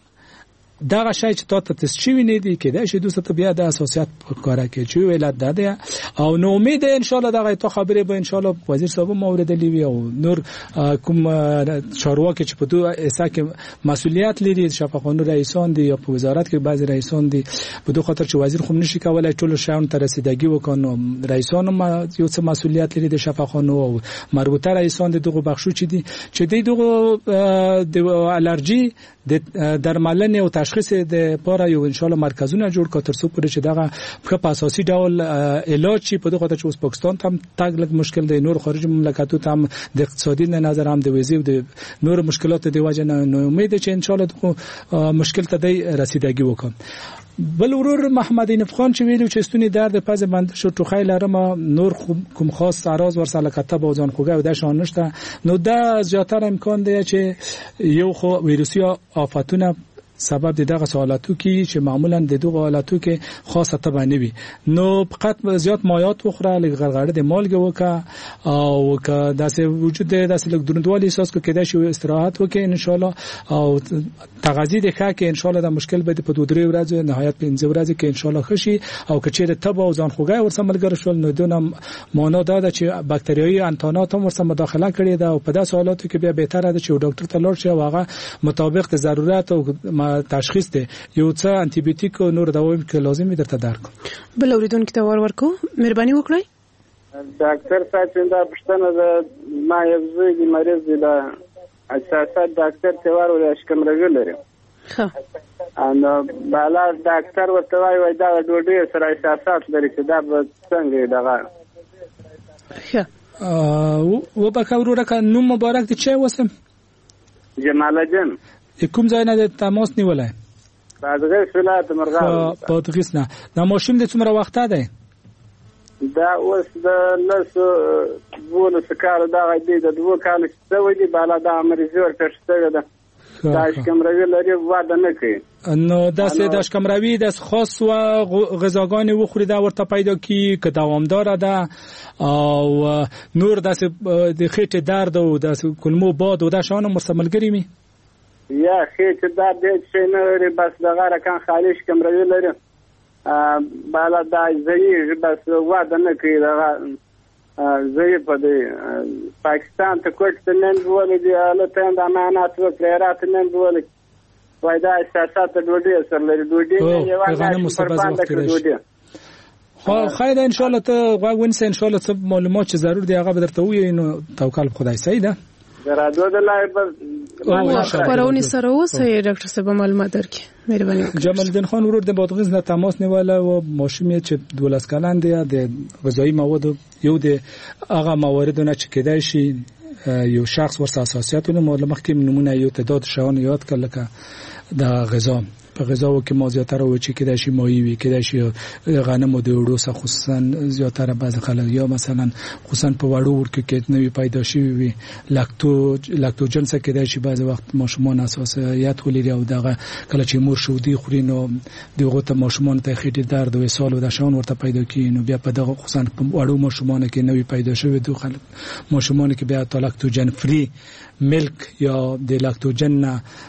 دا شای چې تاسو ته تشوي نه دي کېدای شي دوی ته بیا د اساسيات کار کوي چې ولادت ده او نو امید ان شاء الله دا ته خبره به ان شاء الله وزیر صاحب مورد لیوي او نور کوم چارواکي چې په دوه اسا کې مسؤلیت لري شفاخانو رئیسان دي یا په وزارت کې بعضي رئیسان دي په دوه خاطر چې وزیر خو نشي کولای ټول شاون ته رسیدګي وکړي رئیسان هم یو څه مسؤلیت لري د شفاخانو او مربوطه رئیسان دغه بخشو چې دي چې دغه د الرجی د درملنې او تشخیص د پاره یو ان شاء الله مرکزونه جوړ کړ تر څو پورې چې دغه په اساسي ډول علاج چې په دغه ته اوس پاکستان ته تاګ لګ مشکل دی نور خارج مملکتو ته هم د اقتصادي نظر هم د ویزې د نور مشکلات دی وجه نه امید چې ان شاء الله دغه مشکل ته دی رسیدګي وکړي بل ورور محمد نف خان چې ویلو چې ستونی درد پز بند شو ټوخی لرم نور کوم خاص اعراض ورسره کتب او ځان خوګه و د شان نشته نو دا زیاتره امکان دی چې یو خو ویروسي آفاتونه سبب د دغه حالاتو کې چې معمولا د دغه حالاتو کې خاصه تبع نه وي نو فقط زیات مایات وخوره لږ غرغړه د مالګه وکا او که داسې وجود داسې لږ دروندوالي احساس کو کېدای شي استراحت وکړي ان شاء الله او تغذیه د ښه کې ان شاء الله د مشکل به په دوه درې ورځې نهایت پنځه ورځې کې ان شاء الله خشي او کچېره تبع او ځان خوګای ورسره ملګری شول نو دونه معنا دا ده چې باکتریایي انتانات هم ورسره مداخله کړي ده او په داسې حالاتو کې بیا بهتره ده چې ډاکټر ته لاړ شي او هغه مطابق د ضرورت او تشخیص دی یو څه انټي بیوټیک او نور دواوې کې لازمي درته درکو بل اوریدونکو ته ور ورکو مهرباني وکړئ ډاکټر صاحب څنګه پښتنه د ما یو زوی مریض دی دا اساسات ډاکټر ته ور ور اشکم راغلی ها ان بالا ډاکټر ورته وای وای دا ډوډۍ سره اساسات لري چې دا څنګه دغه ها و په کورو را نو مبارک دي چې وسم جمال جان کوم ځای نه د تماس نیولای بادغیس ولایت مرغاب بادغیس نه دا ماشوم د څومره وخت ده دا اوس د لاسو بوله سکار دا غدي د دوه کال څه ودی بالا دا مریض ورته شته ده دا شکمروي لري واده نه کوي نو دا سه د شکمروي د خاص و غذاګانې وخوري دا ورته پیدا کی که دوامدار ده او نور د د خېټه درد او د کلمو باد او د شانو مرسملګری می یا خېټه درد چې نه لري بس دغه رکان خالي شکمروي لري بالا دا زئی بس واده نه کوي دغه زئی په دې پاکستان ته کوټ نن ولې دی له تند امانات و پلیرات نن ولې وایدا اساسات ډوډۍ سره لري ډوډۍ یو غنمو سبز وخت لري خو خیر ان شاء الله ته غوښنه ان شاء الله څه معلومات چې ضرور دی هغه درته وي نو توکل خدای سیده درادو د لایب خبرونه سره اوسه ډاکټر صاحب معلومات درکې مهرباني جمال الدین خان ورور د بادغیس نه تماس نیوله او ماشوم چې دولس کلن دی د غذایی مواد یو د هغه مواردونه چې کېدای شي یو شخص ورسره اساسیاتونه معلومات کې نمونه یو تعداد شاون یاد کړل که د غذا په غذاو کې ما زیاتره و چې کېدای شي ماهی وي کېدای شي غنم او د وړو څخه خصوصا زیاتره بعض خلک یا مثلا خصوصا په وړو ورکه کې نوې پیدا شي وي لاکتو لاکتوجن څخه کېدای شي بعض وخت ماشومان اساسیات ولري او دغه کله چې مور شودي خوري نو دغه ته ماشومان ته خېټه درد او اسهال او د شاون ورته پیدا کیږي نو بیا په دغه خصوصا په وړو ماشومان کې نوې پیدا شوی دوه خلک ماشومان کې بیا لاکتوجن فری ملک یا د لاکتوجن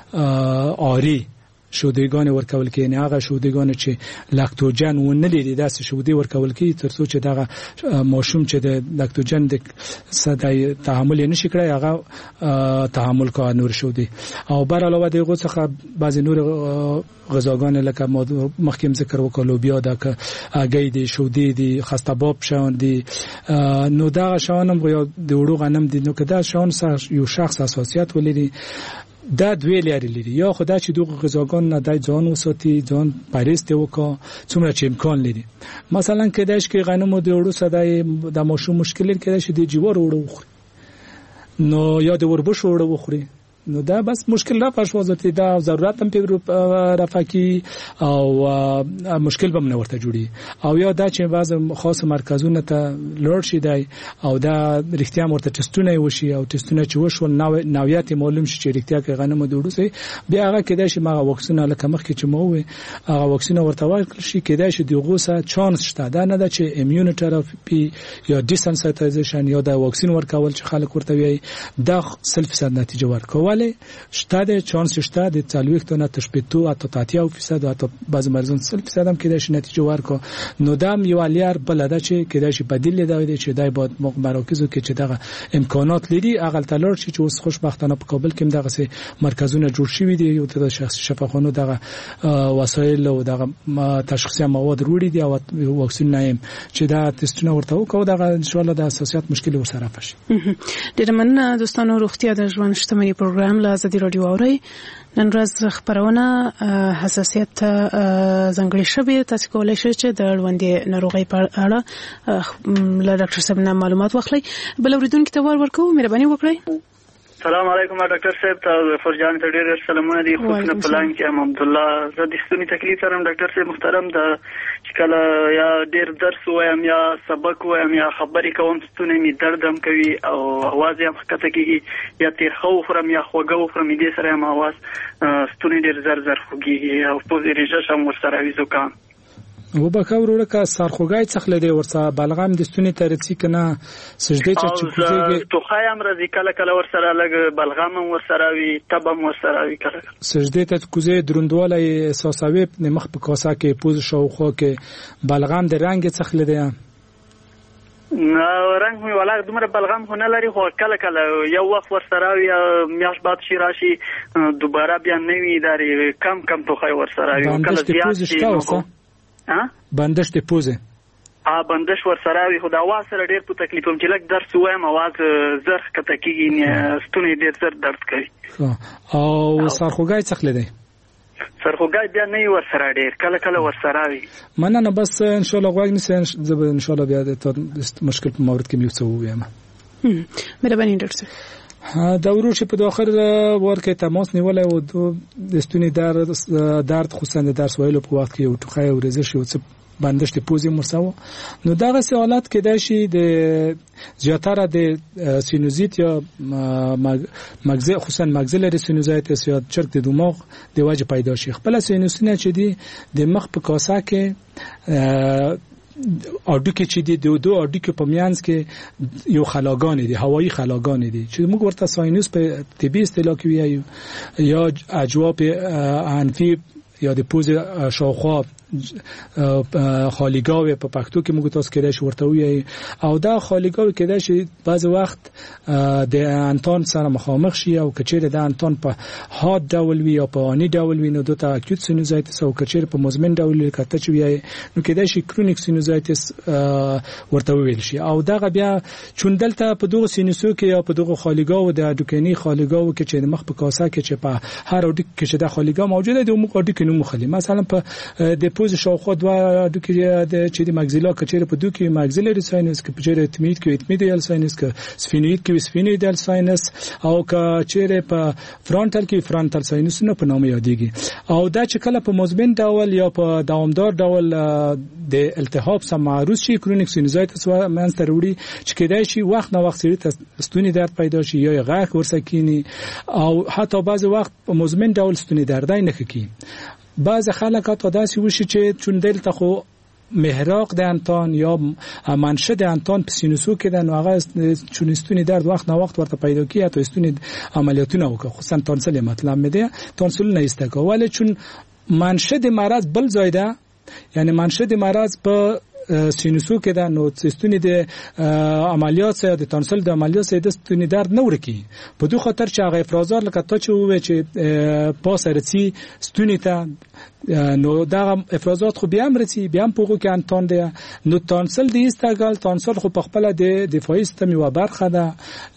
آری شودګان ورکول کې نه هغه شودګان چې لاکتوجن و نه لري داسې شودي ورکول کې ترڅو چې دغه ماشوم چې د لاکتوجن د صدای تحمل نشي کړی هغه تحمل کوي نور شودي او بر علاوه دغه څخه بعض نور غذاګان لکه مخکې ذکر وکړو بیا د اګې د شودي د خستباب شون دي نو دا شونم د وړو غنم دي نو کدا شون یو شخص اساسیات ولري دا دوی لري لري یا خدای چې دوه غذاګان نه دای ځان وساتي ځان پاریسته وکا څومره چې امکان لري مثلا کداش کې غنمو د وړو صدای د ماشوم مشکل کېدای شي د جوار وړو وخوري نو یا د وربش وړو وخوري نو دا بس مشکل را پښ وځي دا ضرورت هم په رفاقي او مشکل به نه ورته جوړي او یا دا چې بعض خاص مرکزونه ته لوړ شي دی او دا رښتیا مرته ټستونه وشي او ټستونه چې وشو نوعیت معلوم شي چې رښتیا کې غنمو د وړو سي بیا هغه کېدای شي ما وکسونه لکه مخکې چې مو وي هغه وکسونه ورته ورکړل شي کېدای شي دغه سه چانس شته دا نه ده چې ایمیونټرپی یا ډیسنسایټایزیشن یا دا وکسین ورکول چې خلک ورته وي دا صرف فیصد نتیجه ورکول ولی شته د چانس شته د څلويخت نه تشپیتو اته تاتیا فیصد او بعض مرزون صرف فیصد هم کېدای شي نتیجه ورکو نو دام یو الیار بلده چې کېدای شي بدیل دی چې دای بعد مراکزو کې چې دغه امکانات لري اقل تلور شي چې اوس خوشبختانه په کابل کې دغه سه مرکزونه جوړ شوي دي یو د شخصي شفاخانو دغه وسایل او دغه تشخیصي مواد وروړي دي او واکسین نه چې دا تستونه ورته وکاو دغه ان شاء الله د اساسيات مشکل ورسره فشي ډیر مننه دوستانو روغتیا د ژوند شتمنۍ پروګرام له ازادي رادیو اوري نن ورځ خبرونه حساسیت ځانګړي شوی تاسو کولای شئ چې د ژوندې ناروغي په اړه له ډاکټر صاحب نه معلومات واخلئ بل اوریدونکو ته ور ورکو مهرباني وکړئ السلام علیکم ډاکټر صاحب ته فرجان ته ډېر سلامونه دي. خو په پلان کې ام عبد الله زه د ستوني تکلیف لرم ډاکټر صاحب محترم. د چې کله یا ډېر درس وایم یا سبق وایم یا خبرې کوم ستوني می درد هم کوي او आवाज یې مخکته کیږي یا تیر خو خورم یا خوګه وخورم دې سره هم आवाज ستوني ډېر زر زر خوږي او په دې رېژه هم ورسره وي زکام. و به کور ورکه سرخوګای څخه لدی ورسره بلغم د ستوني ترڅی کنه سجده چې کوزيږي تو خایم راځي کله کله ورسره لګ بلغم ورسره وي تبم ورسره وي کله سجده ته کوزي دروندواله احساسوي مخ په کاسه کې پوز شاوخو کې بلغم د رنگ څخه لدی نه رنگ می ولا دومره بلغم خو نه لري خو کله کله یو وخت ورسره وي میاش بعد شي راشي دوباره بیا نوي داري کم کم تو خای ورسره وي کله زیات شي بندش د پوزه ا بندش ورسره وي خو دا आवाज سره ډېر په تکلیف هم چې لک درس وایم आवाज زر کته کیږي ستونی ډېر زر درد کوي او سرخوګای څخه لدی سرخوګای بیا نه ورسره ډېر کله کله ورسره وي مننه بس ان شاء الله غواګ نسه زه ان شاء الله بیا د مشکل په مورد کې میو څه وایم. مهرباني ډاکټر دا ورور چې په داخل ورکه تماس نیولای او د ستوني درد درد خصوصا د درس ویلو په وخت کې او ټوخی او رزش او څه بندش د پوزې مرساو نو دغه سوالات کې د شي د زیاتره د سینوزیت یا مغز خصوصا مغزلری سینوزایتس یا چرک د دماغ د وجه پیدا شي. خپل سینوسونه چې دي د مخ په کاسه کې اډو کې چې دي د دوه اډو کې په میانس کې یو خلاګان دي هوایی خلاګان دي چې موږ ورته ساینوس په طبي اصطلاح کې وایو یا اجواب انفي یا د پوز شاوخوا خالیګاوي په پښتو کې موږ تاسو کېدای شو ورته وایي او دا خالیګاوي کېدای شي بعض وخت د انتون سره مخامخ شي او کچېره د انتون په هات ډول وي او په اني ډول وي نو دته اکوت سینوزایتس او کچېره په مزمن ډول کته چې وي نو کېدای شي کرونیک سینوزایتس ورته ویل شي او دا بیا چوندلته په دغه سینوسو کې یا په دغه خالیګاو د اډوکینی خالیګاو کې چې مخ په کاسه کې چې په هر اډو کې چې د خالیګاو موجوده دی موږ اډو کې نو مخلي مثلا په د پوز شاوخوا دوه اډو کې د چې د ماکسیلا کچېره په دوه کې ماکسیلری ساینس کې په چیرې اتمید کې اتمیډیال ساینس کې سفینوید کې سفینویدال ساینس او کچېره په فرونټال کې فرونټال ساینس نه په نوم یادېږي او دا چې کله په مزمن ډول یا په دوامدار ډول د التهاب سره معروض شي کرونیک سینوزایتس منځ ته وړي چې کېدای شي وخت نه وخت سړي ستوني درد پیدا شي یا غاښ ورسکینی او حتی بعض وخت په مزمن ډول ستوني درد نه کوي. بعض خلک ته داسې وشي چې چون دلته خو محراق د انتان یا منشه د انتان په سینوسو کې د نوغه چون ستوني درد وخت نه وخت ورته پیدا کیږي ته ستوني عملیاتونه وکړي خصوصا تونسل مطلب مده تونسل نه استګو ولی چون منشه د مرض بل ځای ده یعنی منشه د مرض په سینوسو کې دا نو ستوني د عملیات سره د تونسل د عملیات سره د ستوني درد نه ورکی په دوه خاطر چې هغه افرازات لکه ته چې وې چې پاسرتي ستوني ته نو دا افرازات خو بیا مرتي بیا په وګو کې انتون دی نو تونسل د استګل تونسل خو په خپل د دفاعي سیستم یو برخه ده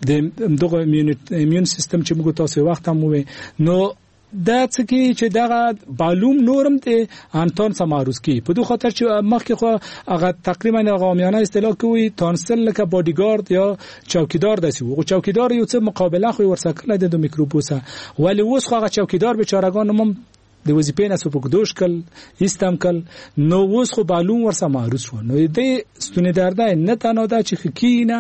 د دغه ایمون سیستم چې موږ تاسو وخت هم وې نو دا څه کې چې دا معلوم نورم ته انتون سماروس کی په دوه خاطر چې مخکې خو هغه تقریبا غامیانه اصطلاح کوي تونسل لکه بادیګارد یا چوکیدار دسی او چوکیدار یو څه مقابله خو ورسکل د میکروبوسه ولی اوس خو هغه چوکیدار بیچارهګان هم د وظیفې نه سپک دوش کل استم کل نو اوس خو معلوم ورسه معروض شو نو دې ستونی درد نه تنها دا چې خکینه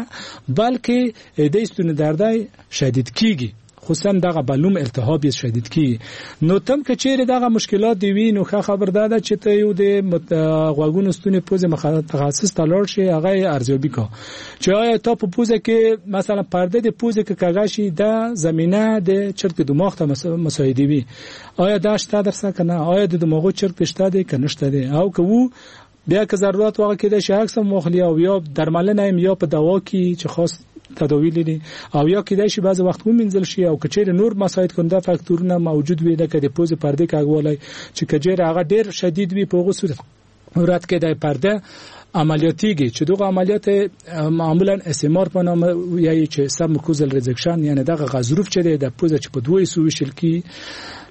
بلکې دې ستونی درد شدید کیږي خصوصا دغه بلوم التهاب شدید کی نو تم کچېره دغه مشکلات دی وی نو خبر داده چې ته یو د غوګونو ستونی پوزه متخصص تلور شي هغه ارزیابي کو چې آیا ته په پوزه کې مثلا پرده د پوزه کې کاغشي د زمينه د چرک دماغ ته مساعدي وي آیا دا شته درسه کنه آیا د دماغو چرک شته دی کنه شته دی او کو بیا که ضرورت واقع کېده شي عکس مخلی او یا درملنه یا په دوا کې چې خاص تداوی لري او یا کېدای شي بعض وخت ومنځل شي او کچېره نور مساعد کنده فاکتورونه موجود وي لکه د پوز پرده کاغولای چې کجېره هغه ډېر شدید وي په هغه صورت مراد کې د پرده عملیاتیږي چې دغه عملیات معمولا اس ام ار په نامه یعنی چې سب مکوزل ریزکشن یعنی دغه غضروف چې د پوز چې په دوه سو وشل کی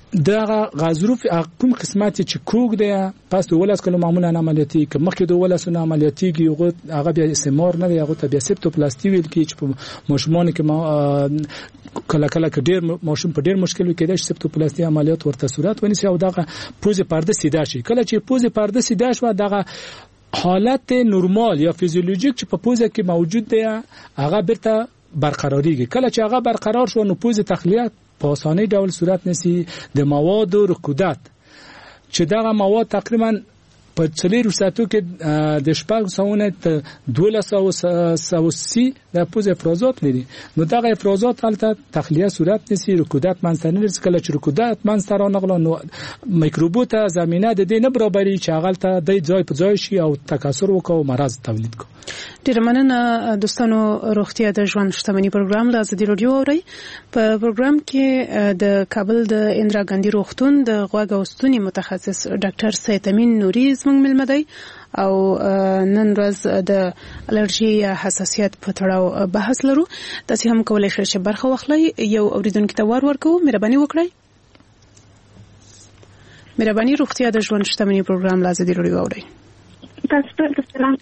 دا غاظروف کوم قسمت چې کوګ دی پس د ولس کله معمولا عملیاتي کې مخکې د ولس نه عملیاتي کې هغه بیا استعمار نه هغه ته بیا سپټوپلاسټي ویل کی چې ماشومان کې کله کله کې ډیر ماشوم په ډیر مشکل کې د سپټوپلاسټي عملیات ورته صورت ونیسي او دغه پوزې پرده سیده شي کله چې پوزې پرده سیده شو دغه حالت نورمال یا فیزیولوژیک چې په پوزه کې موجود دی هغه برته برقراریږي کله چې هغه برقرار شو نو پوزې تخلیه په اسانه ډول صورت نسی د مواد او رکودات چې دغه مواد تقریبا په څلور ساعتو کې د شپږ ساعتونو دولس ساعت سی د پوز افرازات لري نو دغه افرازات حالت تخلیه صورت نسی رکودات منځته نه لري کله چې رکودات منځته رانغله نو میکروبوت زمينه د دې نه برابرۍ چې هغه ته د ځای په ځای شي او تکثر وکاو مرض تولید کو ډیر مننه دوستانو روغتیا د ژوند شتمنۍ پروګرام د ازادي رادیو اوري په پروګرام کې د کابل د اندرا ګاندی روغتون د غوږ او ستوني متخصص ډاکټر سید امین نوري زموږ ملمدي او نن ورځ د الرجی یا حساسیت په تړاو بحث لرو تاسو هم کولای شئ چې برخه واخلئ یو اوریدونکو ته وار ورکو مهرباني وکړئ مهرباني روغتیا د ژوند شتمنۍ پروګرام د ازادي رادیو اوري تاسو ته سلام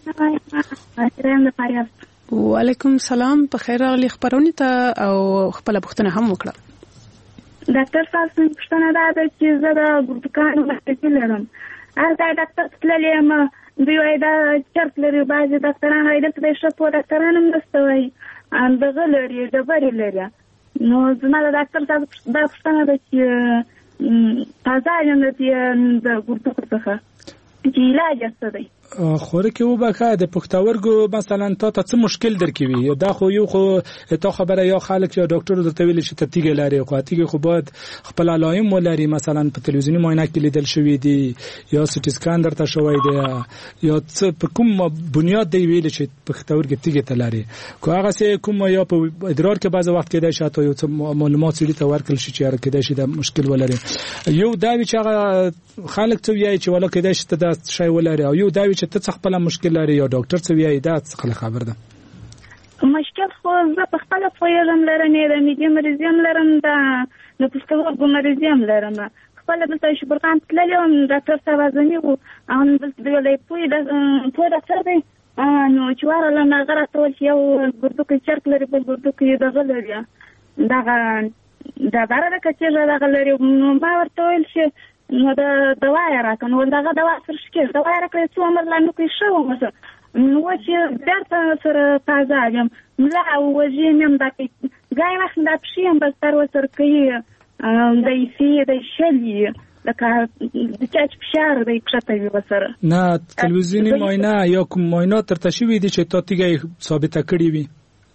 وایم وعلیکم السلام په خیر راغلی خبرونه ته او خپل پوښتنه هم وکړه ډاکټر صاحب پوښتنه دا ده چې زه د ګردکانو مشکل لرم هغه ډاکټر تللم دوی وايي دا چرته لري بعضي ډاکټران وايي دلته د شپو ډاکټرانو مرسته وايي ان دغه لري د بری لري نو زما د ډاکټر صاحب دا پوښتنه ده چې تازه نه دي د ګردکو څخه چې علاج څه دی خوره کې وبکه د پښتورګو مثلا تا ته څه مشکل درکوي دا خو یو خو ته خبره یا خلک یا ډاکټر درته ویل چې ته تیګه لري خو تیګه خو باید خپل علائم ولري مثلا په تلویزیونی معاینه کې لیدل شوی دی یا سټی سکان درته شوی دی یا څه په کوم بنیاد دی ویل چې پښتورګو تیګه ته لري خو هغه سه کوم یا په ادرار کې بعض وخت کې دا شاته یو څه معلومات سړي ته ورکل شي چې هر کې دا شي د مشکل ولري یو دا چې هغه خلک ته وایي چې ولا کې دا شي ته شی ولري او یو دا چې ته خپل مشکل لري یا ډاکټر څه وایي دا څه خبر ده مشکل خو زه په خپل پوهیږم لرم د میډیم مریضیم لرم دا د پښتورګو مریضیم لرم خپل بلته شبرقان تللم ډاکټر صاحب ځنی وو ان بل دی پوی د پوی ډاکټر دی نو چې ورله نه غره ټول یو ګردو کې چرک لري په ګردو کې دغه لري دا دا بارا کچې دا لري نو ما ورته ویل چې نو دا دوا راکړه نو دا دوا سره شکه دوا راکړه څو عمر لا نو کې شو مثلا نو چې درته سره تازه یم لا وجینم دا کې ځای وخت دا پښیم بس تر وسر کې د سی د شلی لکه د چاچ فشار د کښته وسره نه تلویزیونی معاینه یا کوم معاینه ترته شوی دي چې تا تیګه ثابته کړی وي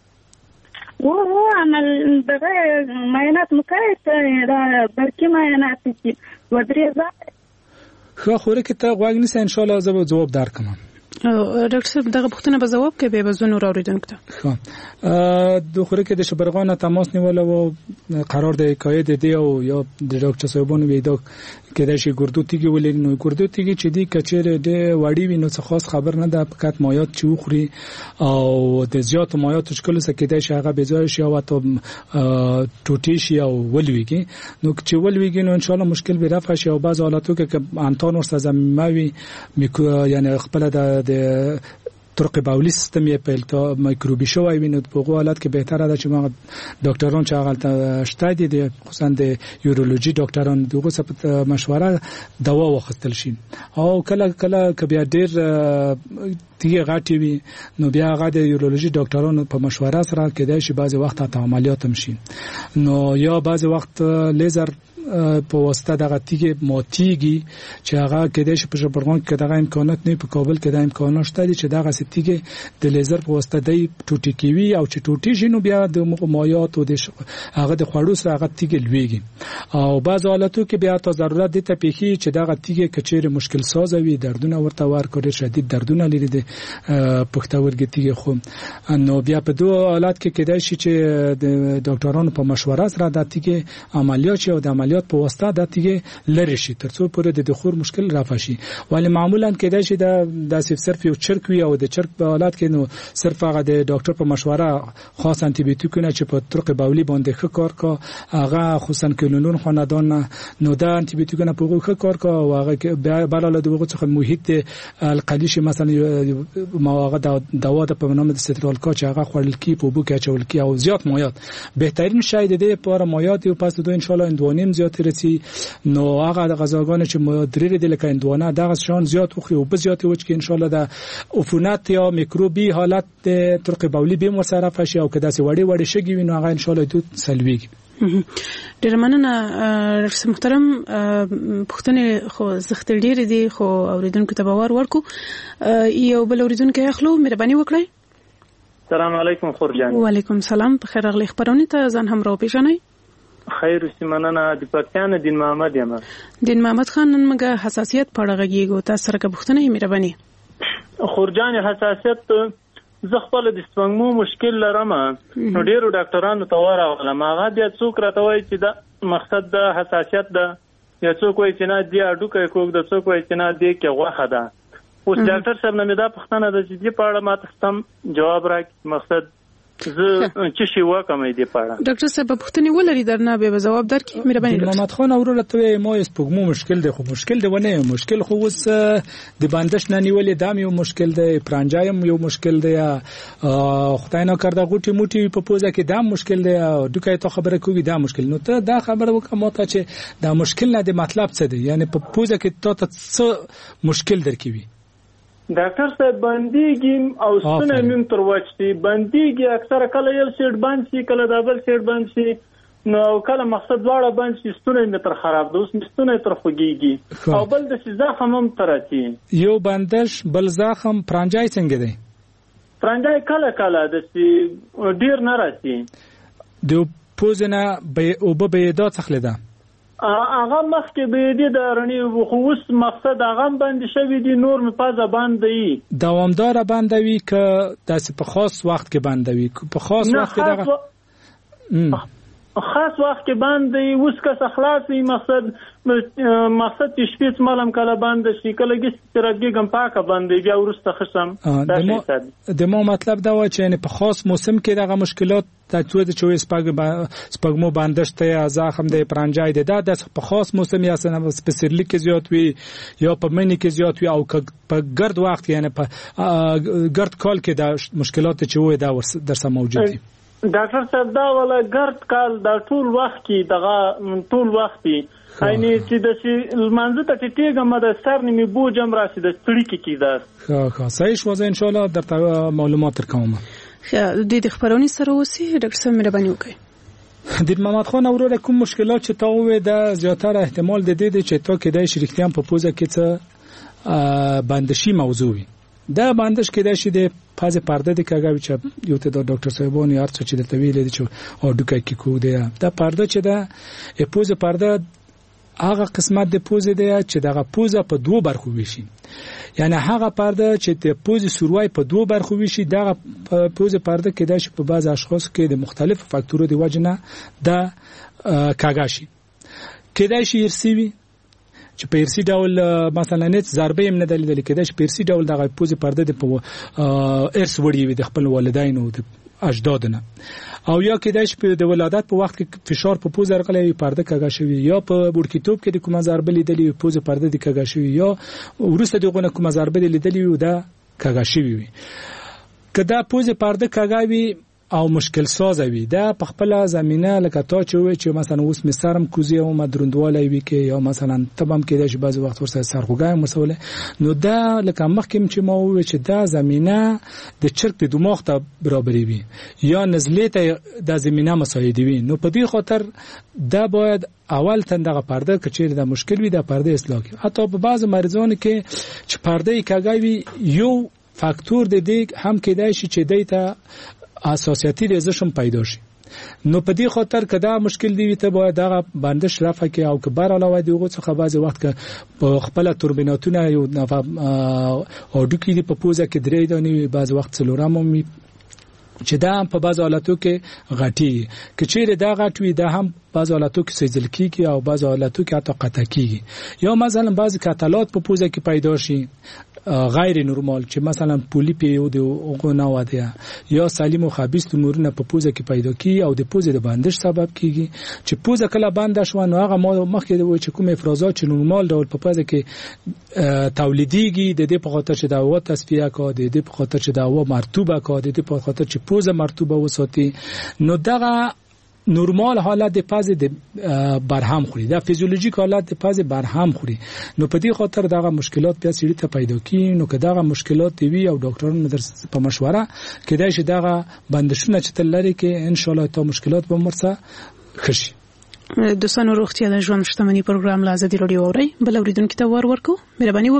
و و عمل دغه معاینات مکرر دا برکی معاینات چې ودرې ځای خو خوره کې ته غواګ نس ان شاء الله زه جواب درکم ډاکټر صاحب دغه پوښتنه به جواب کوي به زونو راوړیدونکو ته خو د خوره کې د شبرغان تماس نیول او قرار د قاید دی او یا د ډاکټر صاحبونو ویډیو کې د شي ګردو تیږي ولې نو ګردو تیږي چې دی کچره د وړي وینو څه خاص خبر نه ده فقط مایات چې وخوري او د زیات مایات شکل څه کې د شغه به ځای شي او ته ټوټي شي او ولويږي نو چې ولويږي نو ان شاء الله مشکل به رافع شي او بعض حالاتو کې انتون ورسره زموي یعنی خپل د طرق باولی سیستم یې په التا میکروبي شوی ویني په حالت کې بهتره ده چې ما ډاکټران چې هغه شته دي خصوصا د یورولوژي ډاکټران دغه څه مشوره دوا واخستل شي او کله کله کبه ډیر تیګه غاټي وي نو بیا هغه د یورولوژي ډاکټرانو په مشوره سره کېدای شي بعضي وخت ته عملیات هم شي نو یا بعضي وخت لیزر په واسطه دغه تیګه موتیږي چې هغه کېدای شي په شبرغان کې دغه امکانات نه په کابل کې د امکانات شته چې دغه ستیګه د لیزر په واسطه د ټوټي کیوي او چې ټوټي شي نو بیا د مایات او د هغه د خوړو سره هغه تیګه لويږي او بعض حالاتو کې بیا ته ضرورت دي ته پیخي چې دغه تیګه کچېره مشکل ساز وي دردونه ورته ورکړي شدید دردونه لري د پښتورګي تیږي خو نو بیا په دوه حالات کې کېدای شي چې د ډاکټرانو په مشوره سره د تیږي عملیات شي او د عملیات په واسطه د تیږي لری شي ترڅو پورې د دخول مشکل رافع شي. ولی معمولا کېدای شي دا د صرف یو چرک وي او د چرک په حالات کې نو صرف هغه د ډاکټر په مشوره خاص انټي بیوټیکونه چې په طرق بولی باندې ښه کار کا هغه خصوصا کلونون خاندان نو دا انټي بیوټیکونه په ښه کار کا او هغه بل له دغه څخه محیط القلی شي مثلا مواقع دوا د په نامه د سترال کا چې هغه خورل کی په بو کې چول کی او زیات مایات بهترین شاید د لپاره مایات او پس دوه ان شاء الله اندوانیم زیات رسی نو هغه د غذاګانو چې مدریر د لکه اندوانه دغه شان زیات خو او زیات وچ کې ان شاء الله د عفونات یا میکروبي حالت د طرق بولی به مصرف شي او کدا سي وړي وړي شګي وینو هغه ان شاء الله دود سلويږي. ډیر مننه رئیس محترم پښتنې خو زختل ډیر دي خو اوریدونکو ته باور ورکو یو بل اوریدونکو اخلو مهرباني وکړئ. السلام علیکم خورجان. وعلیکم السلام په خیر اغلی خبرونه ته ځان هم راو پیژنئ. خیر سیمنه د پکتیان دین محمد یم. دین محمد خان نن موږ حساسیت پړه غږیږو تاسو سره پښتنې مهرباني. خورجان حساسیت زه خپل د سپنګمو مشکل لرم نو ډیرو ډاکټرانو ته ورغلم هغه بیا څوک راته وایي چې دا مقصد د حساسیت ده یا څوک وایي چې نه دی اډوکه کوک د څوک وایي چې نه دی کې غوخه ده. اوس ډاکټر صاحب نه مې دا پښتنه د دې په اړه ماته سم جواب راکړي مقصد زه چې شي وکم دې پاره. ډاکټر صاحب پښتني ولري درنه به جواب درکې مهرباني. محمد خان اورله ته مو سپګمو مشکل دی خو مشکل دی ونه مشکل خو اوس د باندش نه نیولې دام یو مشکل دی پرانجایم یو مشکل دی خدای نه کړدا غوټي موټي په پوزه کې دام مشکل دی دوکه ته خبره کوي دا مشکل نو ته دا خبره وکم ته چې دا مشکل نه دی مطلب څه دی یعنی په پوزه کې ته څه مشکل درکوي. ډاکټر صاحب باندېږي او ستنه مم تر وچتي باندېږي اکثره کله یو سیټ باندې شي کله دبل سیټ باندې شي نو کله مقصد واړه باندې شي ستنه مم تر خراب ده اوس ستنه تر خوږيږي او بل د زخم هم تراتي یو باندش بل زخم پرانجای څنګه دی پرانجای کله کله د ډیر نه راځي د پوزنه به او به دا څخله ده هغه مخکې به دې د رڼې خو اوس مقصد هغه باندې شوی دی نور مې پازه باندې دوامدار باندوي ک داسې په خاص وخت کې باندوي په خاص وخت کې دغه خاص وخت کې باندې اوس که خلاصي مقصد مقصد چې شپې مالم کله باندې شي کله کې سترګې پاکه باندې بیا ورسته خصم د مو مطلب دا و چې په خاص موسم کې دغه مشکلات د څو د چوي سپګ سپګمو باندشته یا زخم د پرانجای د د په خاص موسم یا سن سپیسیفیک کې زیات وي یا په منی کې زیات وي او په ګرد وخت یعنی په ګرد کال کې د مشکلات چې وي دا درسه موجود دي. ډاکټر صاحب دا ولا ګرد کال دا ټول وخت کې دغه ټول وخت اینی چې د لمانځه ته ټیګه مده سر نیمه بوجم راسي د ستړي کې کیده. ها ها صحیح شو ان شاء الله درته معلومات درکوم. د دې خبرونی سره اوسې ډاکټر صاحب مهرباني وکړئ. د محمد خان اورو کوم مشکلات چې تا وې د زیاتره احتمال د دې چې تا کېدای شي رښتیا په پوزه کې څه باندشي موضوع وي دا باندش کېدای شي د پازه پرده د کاغوي چې یو ته د ډاکټر صاحبونو یار څه چې د طویل دي چې او ډوکه کې کو دی دا پرده چې دا پوزه پرده هغه قسمت د پوزه دی چې دغه پوزه په دوه برخو ویشي یعنی هغه پرده چې د پوزه سوروای په دوه برخو ویشي دغه پوزه پرده کېدای شي په بعض اشخاص کې د مختلف فاکتورو دی وجنه د کاغاشي کېدای شي ارسی وي چې په ارسی ډول مثلا نت ضربه هم نه دلیل کېدای شي په ارسی ډول دغه پوزه پرده د ارث وړي وي د خپل والدینو د اجدادونه او یا کېدای شي د ولادت په وخت کې فشار په پوزه راغلی پرده کاږي شوی یا په بورکیتوب کې د کومه ضربه لیدلی پوزه پرده د کاږي شوی یا ورسته دغه کومه ضربه لیدلی و دا کاږي شوی وي کدا پوزه پرده کاږي او مشکل ساز وي دا په خپل زمينه لکه تا چې وي چې مثلا اوس مسرم کوزي او مدروندواله وي کې یا مثلا تبم کې د بعض وخت ورسره سرخوګای مسوله نو دا لکه مخکې چې ما وي چې دا زمينه د چرک په دماغ ته برابرې وي یا نزلې ته د زمينه مساعدي وي نو په دې خاطر دا باید اول تندغه پرده کچیر د مشکل وي د پرده اصلاح کی حتی په بعض مریضانو کې چې پرده کاږي یو فاکتور د دې هم کېدای شي چې دیتا اساسیتی ریزش هم پیدا شي نو په دې خاطر کدا مشکل دی ته باید دا بندش رافه کې او کبر علاوه دیغه څخه بعض وخت کې په خپل توربیناتونه یو او دکی دی په پوزه کې درې دانی بعض وخت څلورم می چې دا په بعض حالاتو کې غټي کې چیرې دا غټوي دا هم بعض حالاتو کې سجل کیږي او بعض حالاتو کې حتی قطع کیږي یا مثلا بعض کتلات په پوزه کې پیدا شي غیر نورمال چې مثلا پولیپ یو د غونا واده یا سالم او خبيث تمورونه په پوزه کې پیدا کی او د پوزه د بندش سبب کیږي چې پوزه کله بند شو نو هغه مخکې د چې کوم افرازات چې نورمال ډول په پوزه کې تولیديږي د دې په خاطر چې دا هوا تصفیه کا د دې په خاطر چې دا هوا مرطوبه کا د دې په خاطر چې پوزه مرطوبه وساتي نو دغه نورمال حالت د پازه د برهم خوري دا فیزیولوژیک حالت د پازه برهم خوري نو په دې خاطر دغه مشکلات بیا سړي ته پیدا کی نو که دغه مشکلات وي او ډاکټرانو در په مشوره کېدای شي دغه بندشونه چې تلری کې ان شاء الله ته مشکلات به مرسه خشي دوستانو روغتیا د ژوند شتمنۍ پروګرام لا زدي رادیو اوري بل اوریدونکو ته ور ورکو مهرباني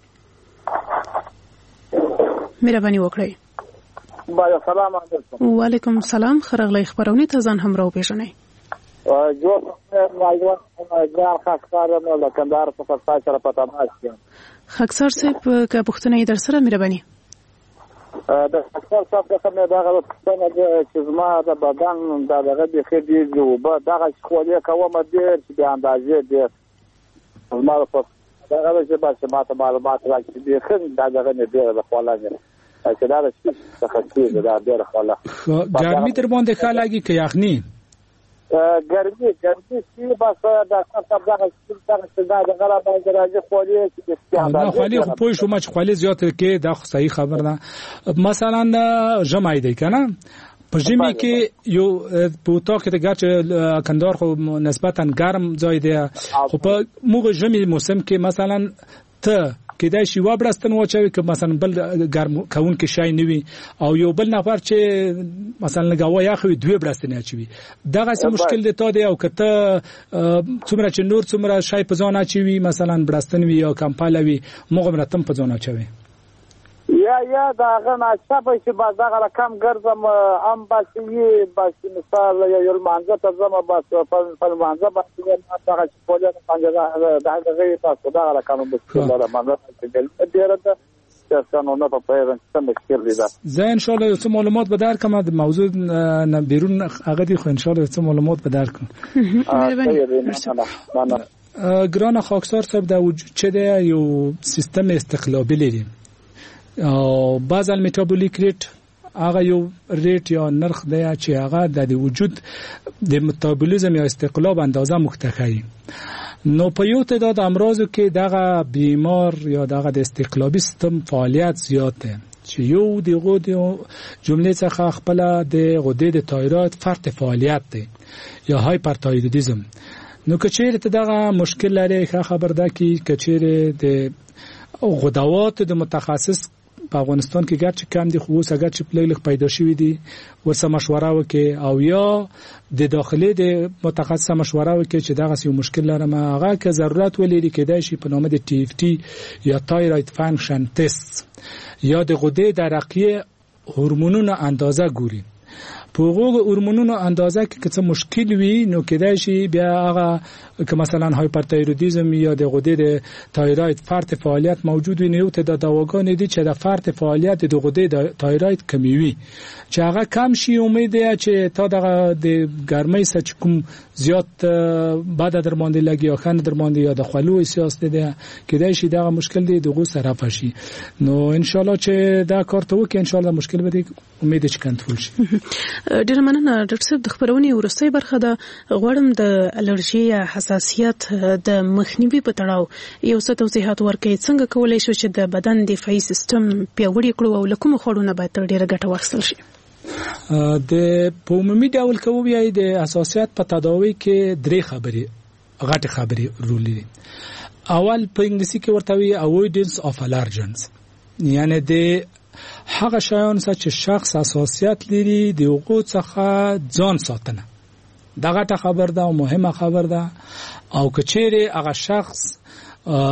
وکړئ مهرباني وکړئ باید سلام علیکم و علیکم السلام خرغلی خبرونه ته ځان هم راو پیژنئ جو مایوان ګران خاصکار نو لکندار په تاسو سره پتا ماشي خاصکار صاحب که پښتنه در سره مهرباني د خاصکار صاحب څخه دا غو پښتنه چې زما د بدن د دغه د خېدي جو به دغه خولې کومه ډېر چې د اندازې د زما په دغه چې به ما ته معلومات راکړي د خېد دغه نه ډېر د خولانه چې دا څه څه دا ډېر خلا ګرمي تر باندې خلاږي کې یخني ګرمي ګرمي چې بس دا څه دغه څه دا دغه باندې راځي خولې چې استعمال خولې خو پوه شو ما چې خولې زیات کې دا صحیح خبر نه مثلا جمعې دی کنه په ژمي کې یو په تا کې د ګټ کندار خو نسبتا ګرم ځای دی خو په موږ ژمي موسم کې مثلا ته کېدای شي وابرستن واچوي که مثلا بل ګرم کون کې شای نیوي او یو بل نفر چې مثلا غوا یاخوي دوی برستن اچوي دغه څه مشکل دی ته دی او کته څومره چې نور څومره شای په ځان اچوي مثلا برستن وي او کمپالوي موږ مرتم په ځان اچوي یا یا دا غنا شپه چې باز دا رقم ګرځم ام باسي باسي مثال یو مانزه ته زما بس په مانزه باسي ما هغه چې په دې څنګه دا دا غي تاسو دا رقم بس دا مانزه چې ډیره ده چې نو نه په پیرن څه مشکل دي دا زه ان شاء الله څه معلومات به درکم د موضوع نه بیرون هغه دي خو ان شاء الله څه معلومات به درکم ګران خاکسار صاحب دا وجود چې دی یو سیستم استقلابي لري او بازل میټابولیک ریټ هغه یو ریټ یا نرخ دی چې هغه د وجود د میټابولیزم یا استقلاب اندازه مختخی نو په یو تعداد امراضو کې دغه بیمار یا دغه د استقلابي سیستم فعالیت زیات دی چې یو د غوډ جملې څخه خپل د غدې د تایروید فرط فعالیت دی یا هایپرتایرویدیزم نو کچېره ته دغه مشکل لري خبر ده کې کچېره د غدوات د متخصص په افغانستان کې ګټ کم دي خو اوس اگر چې پلیلخ پیدا شوی دي ورسره مشوره وکي او یا د داخلي د متخصص مشوره وکي چې دغه یو مشکل لرم هغه که ضرورت ولري کېدای شي په نامه د ټي اف ټي یا تایروید فانکشن تست یا د غده درقیه هورمونونو اندازه ګوري په هغه هورمونونو اندازه کې څه مشکل وي نو کېدای شي بیا هغه که مثلا هایپرتایرویدیزم یا د غده د تایروید فرط فعالیت موجود وي نو ته د دواګانې دي چې د فرط فعالیت د غده د تایروید کمی وي چې هغه کم شي امید دی چې تا دغه د ګرمۍ سچ کوم زیات بعد در باندې لګي یا خن در باندې یا د خلوی سیاست دی کېدای شي دغه مشکل دی دغه سره فشي نو ان شاء الله چې دا کار ته وکړي ان شاء الله مشکل به دی امید چې کنټرول شي ډیر مننه ډاکټر صاحب د خبرونې ورسته برخه ده غواړم د الرجی یا حساسیت د مخنیوي په تړاو یو څه توضیحات ورکړئ څنګه کولای شو چې د بدن دفاعي سیستم پیاوړی کړو او لکه خورونه به تر ډیره ګټه واخیستل شي د په عمومي ډول کوي د حساسیت په تداوی کې درې خبرې غټه خبرې رول لري اول په انګلیسي کې ورته وی avoidance of allergens یعنی د هغه شیان چې شخص حساسیت لري د هغو څخه ځان ساتنه دا غټه خبر ده او مهمه خبر ده او کچېره هغه شخص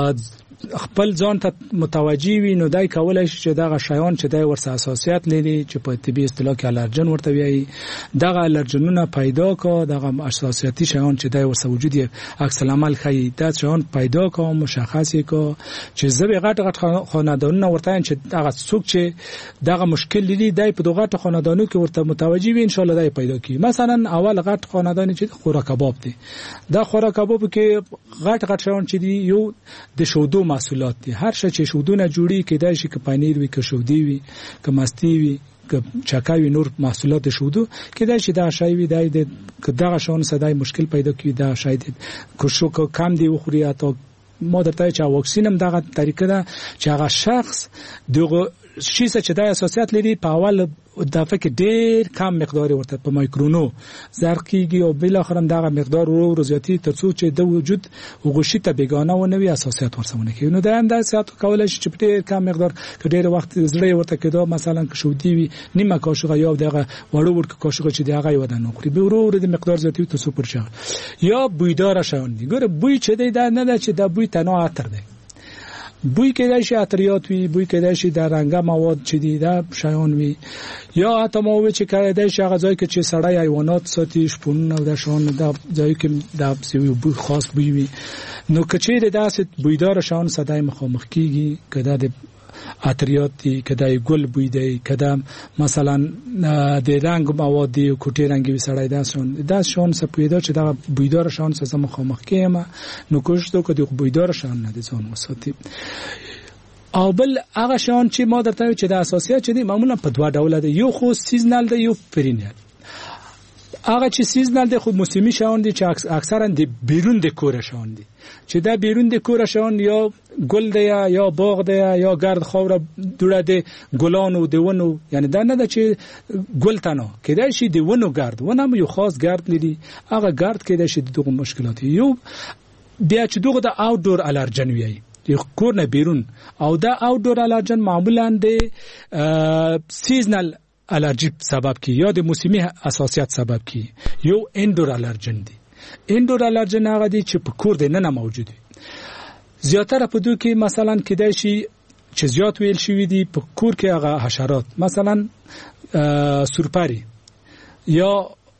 خپل ځان ته متوجي وي نو دای کولای شي چې دغه شیان چې دای ورسره اساسیات لري چې په طبي اصطلاح کې الرجن ورته وایي دغه الرجنونه پیدا کا دغه اساسیاتي شیان چې دای ورسره وجود یې عکس العمل خي دا شیان پیدا کا مشخصي کا چې زبې غټ غټ خاندانونه ورته چې دغه څوک چې دغه مشکل لري دای په دغه غټ خاندانو کې ورته متوجي وي ان شاء الله دای پیدا کی مثلا اول غټ خاندان چې خورا کباب دي دا خورا کباب کې غټ غټ شیان چې دي یو د شودو محصولات دي هر شي چې شودونه جوړي کېدای شي ک پنیر وي ک شودي وي ک مستی وي ک چکاوي نور محصولات شودو کېدای شي دا شی وي دای د دغه شون صداي مشکل پیدا کوي دا شاید کوشو کم دی وخوري اته ما درته چې واکسین هم دغه طریقه ده چې هغه شخص دغه شي چې د اساسیات لري په اول دفعه کې ډېر کم مقدار ورته په مایکرونو زرقيږي او بل اخرم دغه مقدار ورو ورو زیاتی ترڅو چې د وجود وغوشي ته بیگانه و نوي اساسیات ورسونه کوي نو د اندازات کولای شي چې ډېر کم مقدار کې ډېر وخت زړه ورته کېدو مثلا که شودي وي نیمه کاشوغه یا دغه وړو ورکه کاشوغه چې دغه ودان نخوري به ورو ورو د مقدار زیاتی ته سوپر شغ یا بویدار شون دي ګوره بوی چې دی دا نه ده چې د بوی تنها عطر دی بوی کېدای شي عطریات وي بوی کېدای شي د رنګه مواد چې دي دا شیان وي یا اته مو چې کېدای شي هغه ځای کې چې سړی حیوانات ساتي شپون او د شون د ځای کې د سوي بوی خاص بوی وي نو کچېره داسې بویدار شان صداي مخامخ کیږي کدا د عطریات دي کدا ګل بوی دی کدا مثلا د رنگ مواد دي کوټي رنگي وسړی دا شون دا شون سپیدا چې دا بویدار شان سره مخامخ کېما نو کوشش وکړو د بویدار شان نه دي ځون وساتي او بل هغه شان چې ما درته چې د اساسیات چې دي معمولا په دوه ډول دي یو خو سیزنل دی یو پرینیل هغه چې سیزنل دی خو موسمي شان دي چې اکثرا د بیرون د کور شان دي چې دا بیرون د کور شان یا ګل دی یا باغ دی یا ګرد خاور دوړه دی ګلانو دیونو یعنی دا نه ده چې ګل تنه کېدای شي دیونو ګرد ونه یو خاص ګرد لري هغه ګرد کېدای شي دغه مشکلات یو بیا چې دغه د اوټ ډور الرجن وي یو کور نه بیرون او دا اوټ ډور الرجن معمولا د سیزنل الرجی سبب کی یا د موسمی اساسیات سبب کی یو اندور الرجن دی اندور الرجن هغه دی چې په کور دی نه موجود دی زیاتره په دوی کې مثلا کېدای شي چې زیات ویل شوی دی په کور کې هغه حشرات مثلا سورپاری یا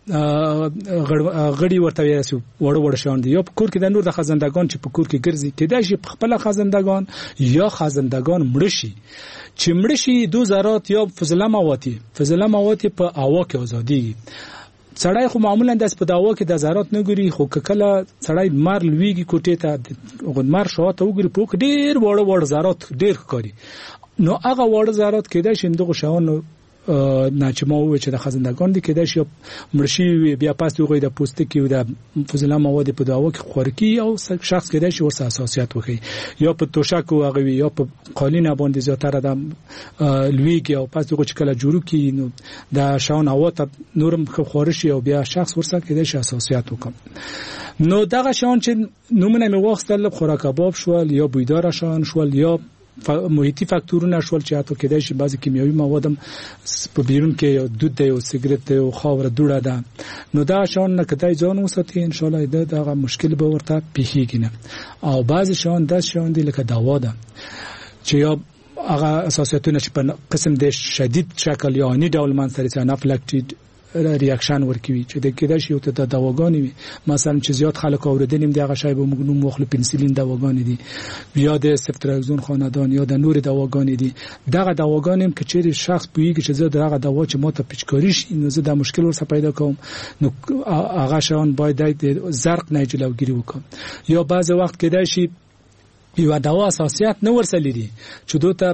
غړي ورته ویاسو وړو وړ شان دي یا په کور کې د نور د خزندگان چې په کور کې ګرځي کېدای شي خپل خزندگان یا خزندگان مړ شي چې مړ شي دو ذرات یا فضله مواد فضله مواد په هوا کې ازادي سړی خو معمولا د سپداوا کې د ذرات نه ګوري خو کله سړی مار لویږي کوټه ته غنمر شاته وګوري په ډیر وړ وړ ذرات ډیر ښکاري نو هغه وړ ذرات کېدای شي دغه شاون نه چې مو چې د خزندگان دي کېدای شي مرشي بیا پاس دوی د پوستکي او د فضله مواد په داوا کې خورکی او شخص کېدای شي ورسره اساسیات وکړي یا په توشک او هغه یا په قالین باندې زیاتره د لویږي او پاس دوی چې کله جوړو کې نو د شاون هوا ته نورم خورشي او بیا شخص ورسره کېدای شي اساسیات وکړي نو دغه شاون چې نمونه می وښتل خوراک کباب شول یا بویدار شاون شول یا محیطي فاکتورونه شول چې اته کېدای شي بعضی کیمیاوي مواد په بیرون کې یو دود دی او سیګریټ دی او خاور دوړه ده نو دا شان نه کدای ځان وساتي ان شاء الله دا مشکل به ورته پیښیږي نه او بعضی شان د شان دی لکه دوا ده چې یا هغه اساسیتونه چې په قسم د شدید شکل یا اني ډول من سره انافلاکټید ریاکشن ورکوي چې د کېدای شي ته د دواګانې وي مثلا چې زیات خلک اوریدنیم دغه شی به موږ نو مخله پنسلین دواګانې دي یا د سپتراکزون خاندان یا د نور دواګانې دي دغه دواګانې کې چې شخص پویږي چې زه دغه دوا چې ماته پچکاری شي نو زه د مشکل ورسره پیدا کوم نو هغه شان باید د زرق نه جلوګیری وکم یا بعض وخت کېدای شي یو دوا اساسیات نه ورسره لري چې دوته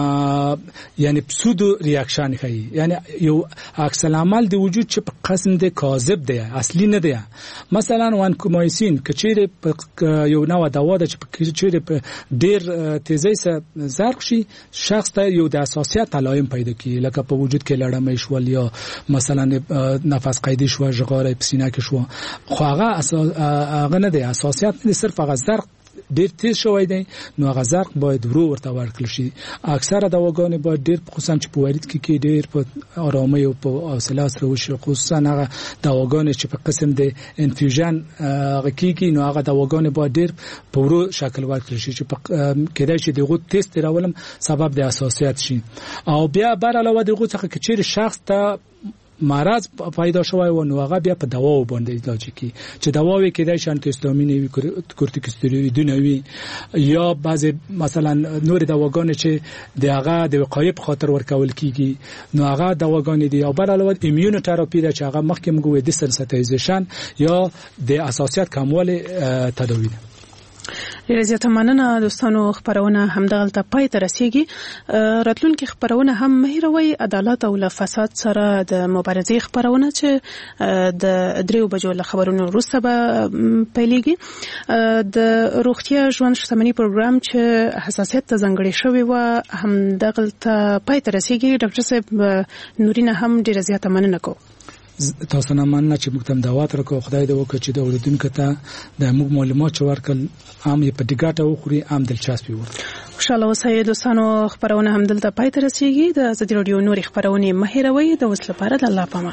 یعنی پسودو ریاکشن کوي یعنی یو عکس العمل د وجود چې په قسم د کاذب دی اصلي نه دی مثلا وانکومایسین کچېره یو نوع دوا د چې کچېره په ډیر تیزی سره زرق شي شخص ته یو د اساسیات علائم پیدا کوي لکه په وجود کې لړمې شول یا مثلا نفس قیدی شو ژغاره پسینه کې شو خو هغه هغه نه دی اساسیات نه صرف هغه زرق ډیر تیز شوی دی نو هغه زرق باید ورو ورته ورکړل شي. اکثره دواګانې باید ډیر خصوصا چې په وارد کې کې ډیر په آرامۍ او په حوصله سره وشي، خصوصا هغه دواګانې چې په قسم د انفیوژن هغه کېږي نو هغه دواګانې باید ډیر په ورو شکل ورکړل شي چې کېدای شي دغه تیست راولم سبب د حساسیت شي. او بیا بر علاوه دغه څخه چې چیرې شخص ته مرض پیدا شوی و نو هغه بیا په دوا باندې علاج کی چې دواوی کېدای شي انټی‌هیستامین وي، کورتیکوستیرویدونه وي، یا بعضی مثلا نور دواګانې چې د هغه د وقایې په خاطر ورکول کیږي نو هغه دواګانې دي. او بر علاوه ایمیونوتراپی چې هغه مخکې موږ وې دیسنسټایزیشن یا د اساسیت کموالي تداوی ده. ډیره زیاته مننه دوستانو، خبرونه همدغلته پای ته رسیږي. راتلونکي خبرونه هم مهیروي عدالت او فساد سره د مبارزې خبرونه چې د دریو بجو له خبرونو وروسته به پیلېږي. د روغتیا ژوند شتمنۍ پروګرام چې حساسیت ته ځانګړی شوی و همدغلته پای ته رسیږي. ډاکټر صاحب نورینه هم ډیره زیاته مننه کوم. تاسو نه مننه چې موږ تم دعوت راکو. خدای دې وکړي چې د اوریدونکو ته د موږ معلومات چې ورکل عام یې په دقت وخوري، عام دلچسپي ورکړي. خوشاله اوسئ دوستانو، خبرونه هم دلته پای ته رسیږي. د ازادي راډیو نوري خبرونه مه هېروئ. د اوس لپاره د الله پامان.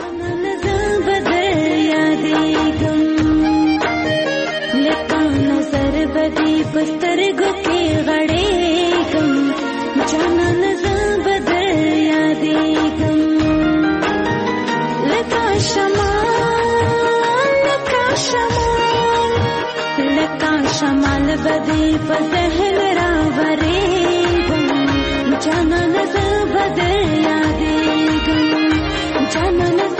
شمال بدی په ذهن راورېږم، جانان زه به در یادېږم، جانان